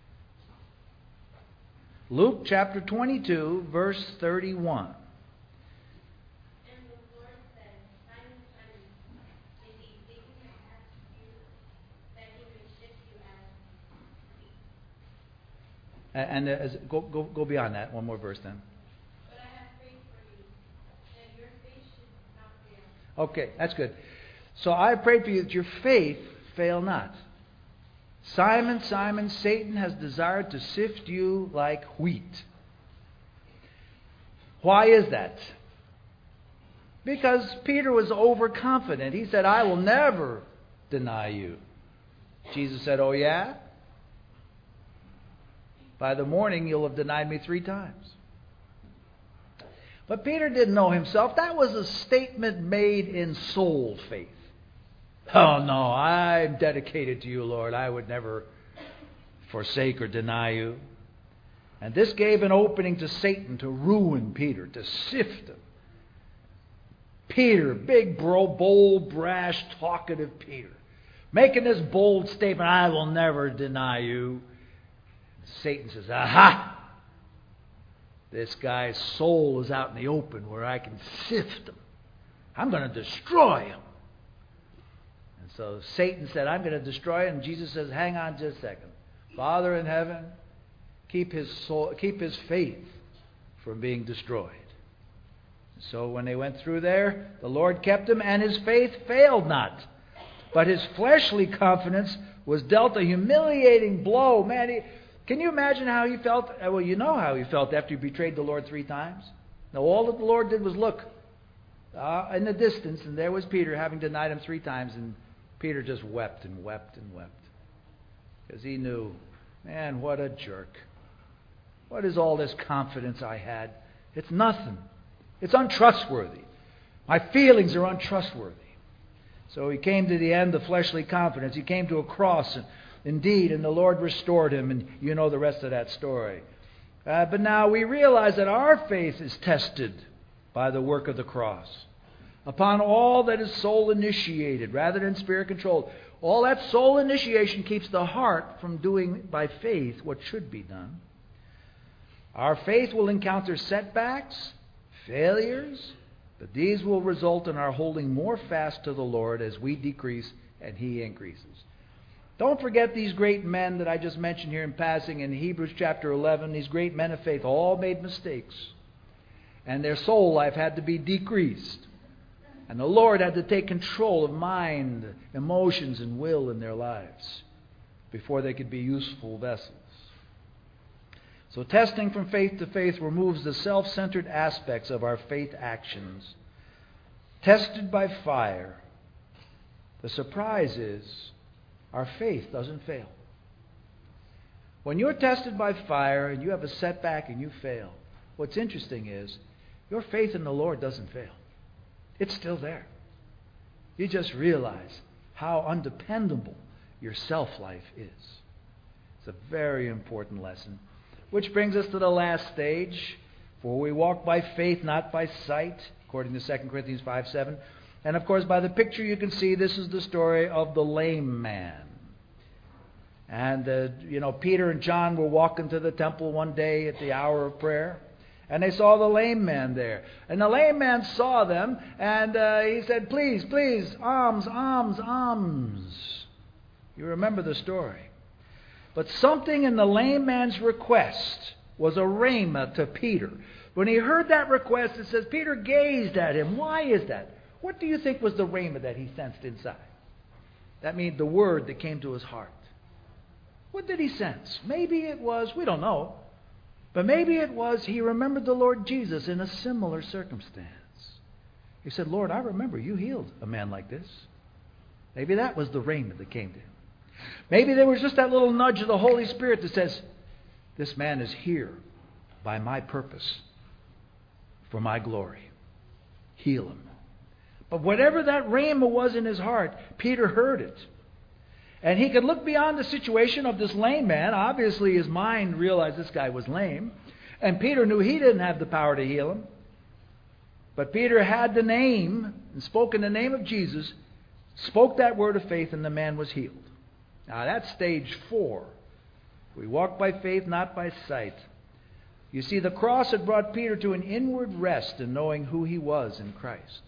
Luke chapter twenty-two, verse thirty-one. And the Lord said, Simon, Simon, indeed Satan has asked you that he may shift you as wheat. And as, go, go, go beyond that. One more verse then. But I have prayed for you, that your faith should not fail. Okay, that's good. So I pray for you that your faith fail not. Simon, Simon, Satan has desired to sift you like wheat. Why is that? Because Peter was overconfident. He said, "I will never deny you." Jesus said, "Oh yeah? By the morning you'll have denied me three times." But Peter didn't know himself. That was a statement made in soul faith. "Oh no, I'm dedicated to you, Lord. I would never forsake or deny you." And this gave an opening to Satan to ruin Peter, to sift him. Peter, big, bro, bold, brash, talkative Peter, making this bold statement, "I will never deny you." Satan says, "Aha! This guy's soul is out in the open where I can sift him. I'm going to destroy him." So Satan said, "I'm going to destroy it." And Jesus says, "Hang on just a second. Father in heaven, keep his soul, keep his faith from being destroyed." So when they went through there, the Lord kept him, and his faith failed not. But his fleshly confidence was dealt a humiliating blow. Man, he, can you imagine how he felt? Well, you know how he felt after he betrayed the Lord three times. Now, all that the Lord did was look uh, in the distance, and there was Peter having denied him three times, and Peter just wept and wept and wept because he knew, man, what a jerk. What is all this confidence I had? It's nothing. It's untrustworthy. My feelings are untrustworthy. So he came to the end of fleshly confidence. He came to a cross, and indeed, and the Lord restored him, and you know the rest of that story. Uh, but now we realize that our faith is tested by the work of the cross. Upon all that is soul initiated rather than spirit controlled. All that soul initiation keeps the heart from doing by faith what should be done. Our faith will encounter setbacks, failures, but these will result in our holding more fast to the Lord as we decrease and He increases. Don't forget these great men that I just mentioned here in passing in Hebrews chapter eleven. These great men of faith all made mistakes. And their soul life had to be decreased. And the Lord had to take control of mind, emotions, and will in their lives before they could be useful vessels. So testing from faith to faith removes the self-centered aspects of our faith actions. Tested by fire, the surprise is our faith doesn't fail. When you're tested by fire and you have a setback and you fail, what's interesting is your faith in the Lord doesn't fail. It's still there. You just realize how undependable your self-life is. It's a very important lesson. Which brings us to the last stage. For we walk by faith, not by sight, according to Second Corinthians five seven. And of course, by the picture you can see, this is the story of the lame man. And, uh, you know, Peter and John were walking to the temple one day at the hour of prayer. And they saw the lame man there. And the lame man saw them, and uh, he said, please, please, alms, alms, alms. You remember the story. But something in the lame man's request was a rhema to Peter. When he heard that request, it says Peter gazed at him. Why is that? What do you think was the rhema that he sensed inside? That means the word that came to his heart. What did he sense? Maybe it was, we don't know, but maybe it was he remembered the Lord Jesus in a similar circumstance. He said, Lord, I remember you healed a man like this. Maybe that was the rhema that came to him. Maybe there was just that little nudge of the Holy Spirit that says, this man is here by my purpose, for my glory. Heal him. But whatever that rhema was in his heart, Peter heard it. And he could look beyond the situation of this lame man. Obviously his mind realized this guy was lame. And Peter knew he didn't have the power to heal him. But Peter had the name and spoke in the name of Jesus, spoke that word of faith, and the man was healed. Now that's stage four. We walk by faith, not by sight. You see, the cross had brought Peter to an inward rest in knowing who he was in Christ.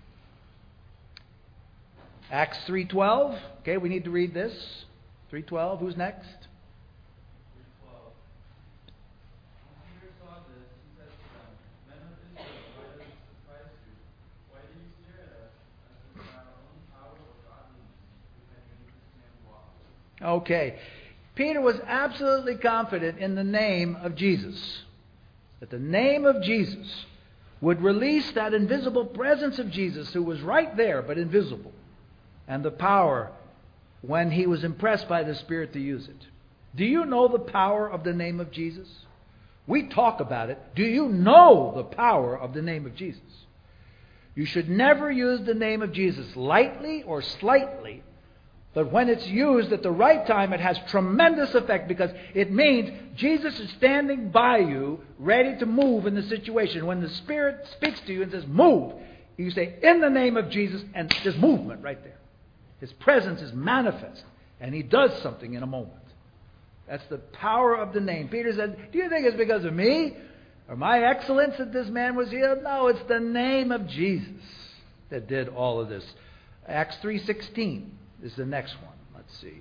Acts three twelve. Okay, we need to read this. three twelve. Who's next? three twelve. When Peter saw this, he said to them, Men of Israel, why does this surprise you? Why do you stare at us as if by our own power or godliness we had made this man walk? Okay. Peter was absolutely confident in the name of Jesus. That the name of Jesus would release that invisible presence of Jesus who was right there but invisible. And the power when he was impressed by the Spirit to use it. Do you know the power of the name of Jesus? We talk about it. Do you know the power of the name of Jesus? You should never use the name of Jesus lightly or slightly. But when it's used at the right time, it has tremendous effect because it means Jesus is standing by you, ready to move in the situation. When the Spirit speaks to you and says, move, you say, in the name of Jesus, and there's movement right there. His presence is manifest, and He does something in a moment. That's the power of the name. Peter said, do you think it's because of me or my excellence that this man was healed? No, it's the name of Jesus that did all of this. Acts three sixteen is the next one. Let's see.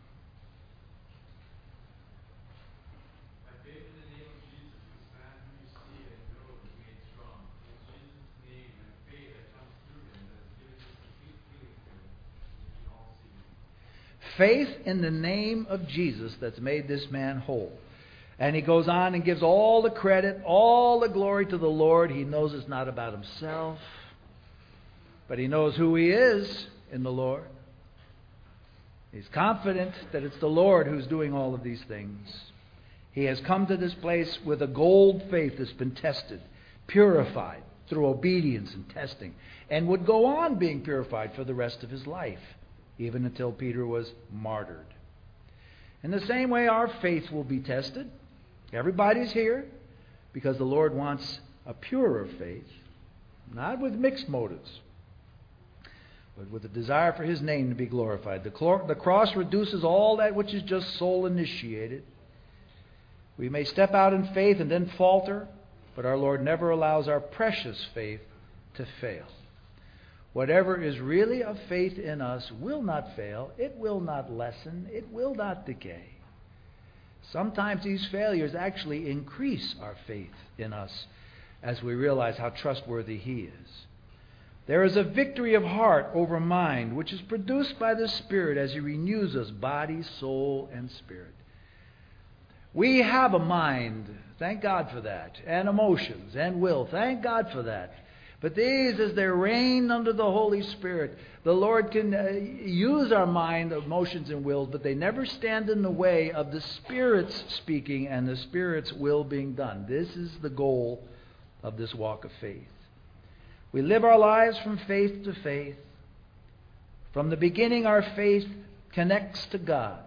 By faith in the name of Jesus, this man whom you see and know is made strong. In Jesus' name and faith that comes through him that has given us complete healing to him, which we all see. Faith in the name of Jesus that's made this man whole. And he goes on and gives all the credit, all the glory to the Lord. He knows it's not about himself, but he knows who he is in the Lord. He's confident that it's the Lord who's doing all of these things. He has come to this place with a gold faith that's been tested, purified, through obedience and testing, and would go on being purified for the rest of his life, even until Peter was martyred. In the same way, our faith will be tested. Everybody's here because the Lord wants a purer faith, not with mixed motives, but with a desire for His name to be glorified. The, cl- the cross reduces all that which is just soul initiated. We may step out in faith and then falter, but our Lord never allows our precious faith to fail. Whatever is really of faith in us will not fail. It will not lessen. It will not decay. Sometimes these failures actually increase our faith in us as we realize how trustworthy He is. There is a victory of heart over mind, which is produced by the Spirit as He renews us, body, soul, and spirit. We have a mind, thank God for that, and emotions and will, thank God for that. But these, as they reign under the Holy Spirit, the Lord can uh, use our mind, emotions, and wills, but they never stand in the way of the Spirit's speaking and the Spirit's will being done. This is the goal of this walk of faith. We live our lives from faith to faith. From the beginning, our faith connects to God.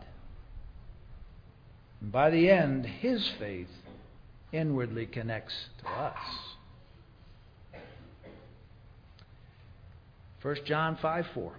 And by the end, His faith inwardly connects to us. First John five four.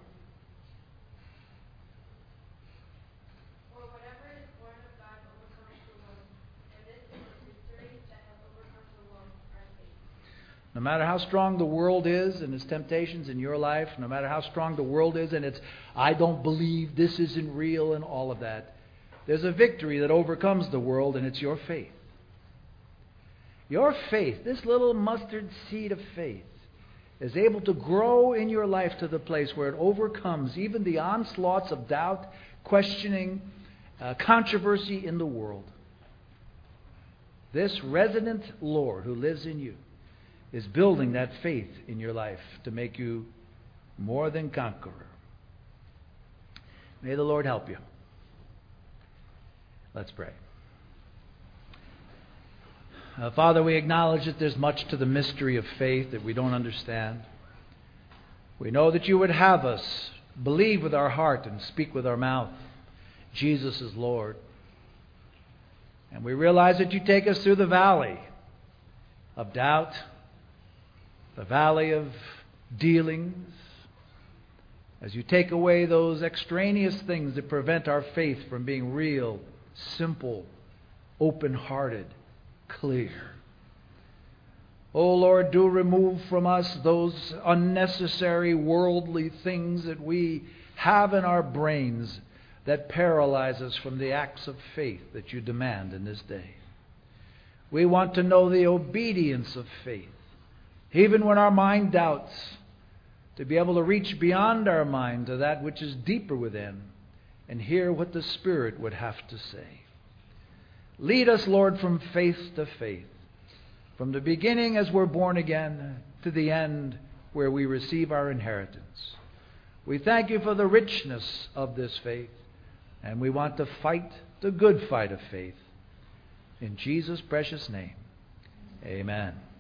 For whatever is born of God overcomes the world, and this is the victory that has overcome the world, our faith. No matter how strong the world is and its temptations in your life, no matter how strong the world is and its, I don't believe, this isn't real, and all of that, there's a victory that overcomes the world, and it's your faith. Your faith, this little mustard seed of faith, is able to grow in your life to the place where it overcomes even the onslaughts of doubt, questioning, uh, controversy in the world. This resident Lord who lives in you is building that faith in your life to make you more than conqueror. May the Lord help you. Let's pray. Uh, Father, we acknowledge that there's much to the mystery of faith that we don't understand. We know that you would have us believe with our heart and speak with our mouth. Jesus is Lord. And we realize that you take us through the valley of doubt, the valley of dealings, as you take away those extraneous things that prevent our faith from being real, simple, open-hearted, clear. Oh Lord, do remove from us those unnecessary worldly things that we have in our brains that paralyze us from the acts of faith that you demand in this day. We want to know the obedience of faith, even when our mind doubts, to be able to reach beyond our mind to that which is deeper within and hear what the Spirit would have to say. Lead us, Lord, from faith to faith, from the beginning as we're born again to the end where we receive our inheritance. We thank you for the richness of this faith, and we want to fight the good fight of faith. In Jesus' precious name, amen.